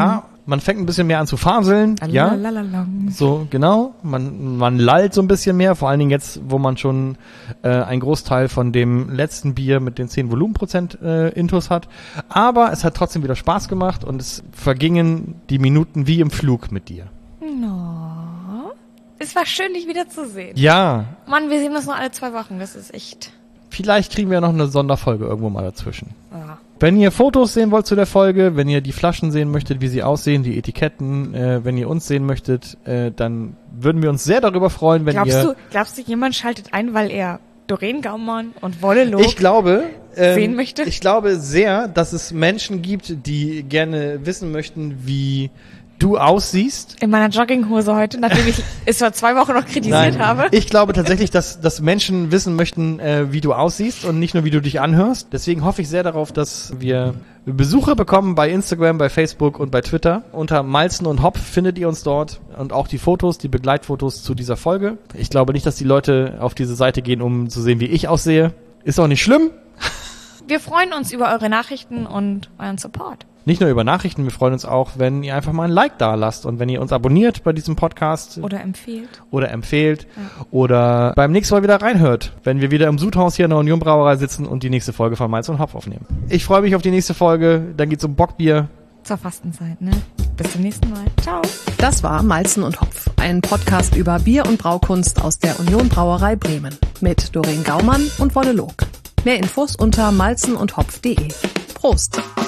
Man fängt ein bisschen mehr an zu faseln, ja. So, genau. Man lallt so ein bisschen mehr, vor allen Dingen jetzt, wo man schon einen Großteil von dem letzten Bier mit den 10 Volumenprozent Intus hat. Aber es hat trotzdem wieder Spaß gemacht und es vergingen die Minuten wie im Flug mit dir. No. Es war schön, dich wieder zu sehen. Ja. Mann, wir sehen uns nur alle 2 Wochen. Das ist echt... Vielleicht kriegen wir noch eine Sonderfolge irgendwo mal dazwischen. Ja. Wenn ihr Fotos sehen wollt zu der Folge, wenn ihr die Flaschen sehen möchtet, wie sie aussehen, die Etiketten, wenn ihr uns sehen möchtet, dann würden wir uns sehr darüber freuen, wenn Glaubst du, jemand schaltet ein, weil er Doreen Gaumann und Wolle Log sehen möchte? Ich glaube sehr, dass es Menschen gibt, die gerne wissen möchten, wie du aussiehst. In meiner Jogginghose heute, nachdem ich es vor 2 Wochen noch kritisiert habe. Ich glaube tatsächlich, dass Menschen wissen möchten, wie du aussiehst und nicht nur, wie du dich anhörst. Deswegen hoffe ich sehr darauf, dass wir Besucher bekommen bei Instagram, bei Facebook und bei Twitter. Unter Malzen und Hopf findet ihr uns dort und auch die Fotos, die Begleitfotos zu dieser Folge. Ich glaube nicht, dass die Leute auf diese Seite gehen, um zu sehen, wie ich aussehe. Ist auch nicht schlimm. Wir freuen uns über eure Nachrichten und euren Support. Nicht nur über Nachrichten, wir freuen uns auch, wenn ihr einfach mal ein Like da lasst und wenn ihr uns abonniert bei diesem Podcast. Oder empfehlt. Ja. Oder beim nächsten Mal wieder reinhört, wenn wir wieder im Sudhaus hier in der Union Brauerei sitzen und die nächste Folge von Malz und Hopf aufnehmen. Ich freue mich auf die nächste Folge, dann geht's um Bockbier. Zur Fastenzeit, ne? Bis zum nächsten Mal. Ciao. Das war Malzen und Hopf, ein Podcast über Bier- und Braukunst aus der Union Brauerei Bremen. Mit Doreen Gaumann und Wolle Log. Mehr Infos unter malzenundhopf.de. Prost!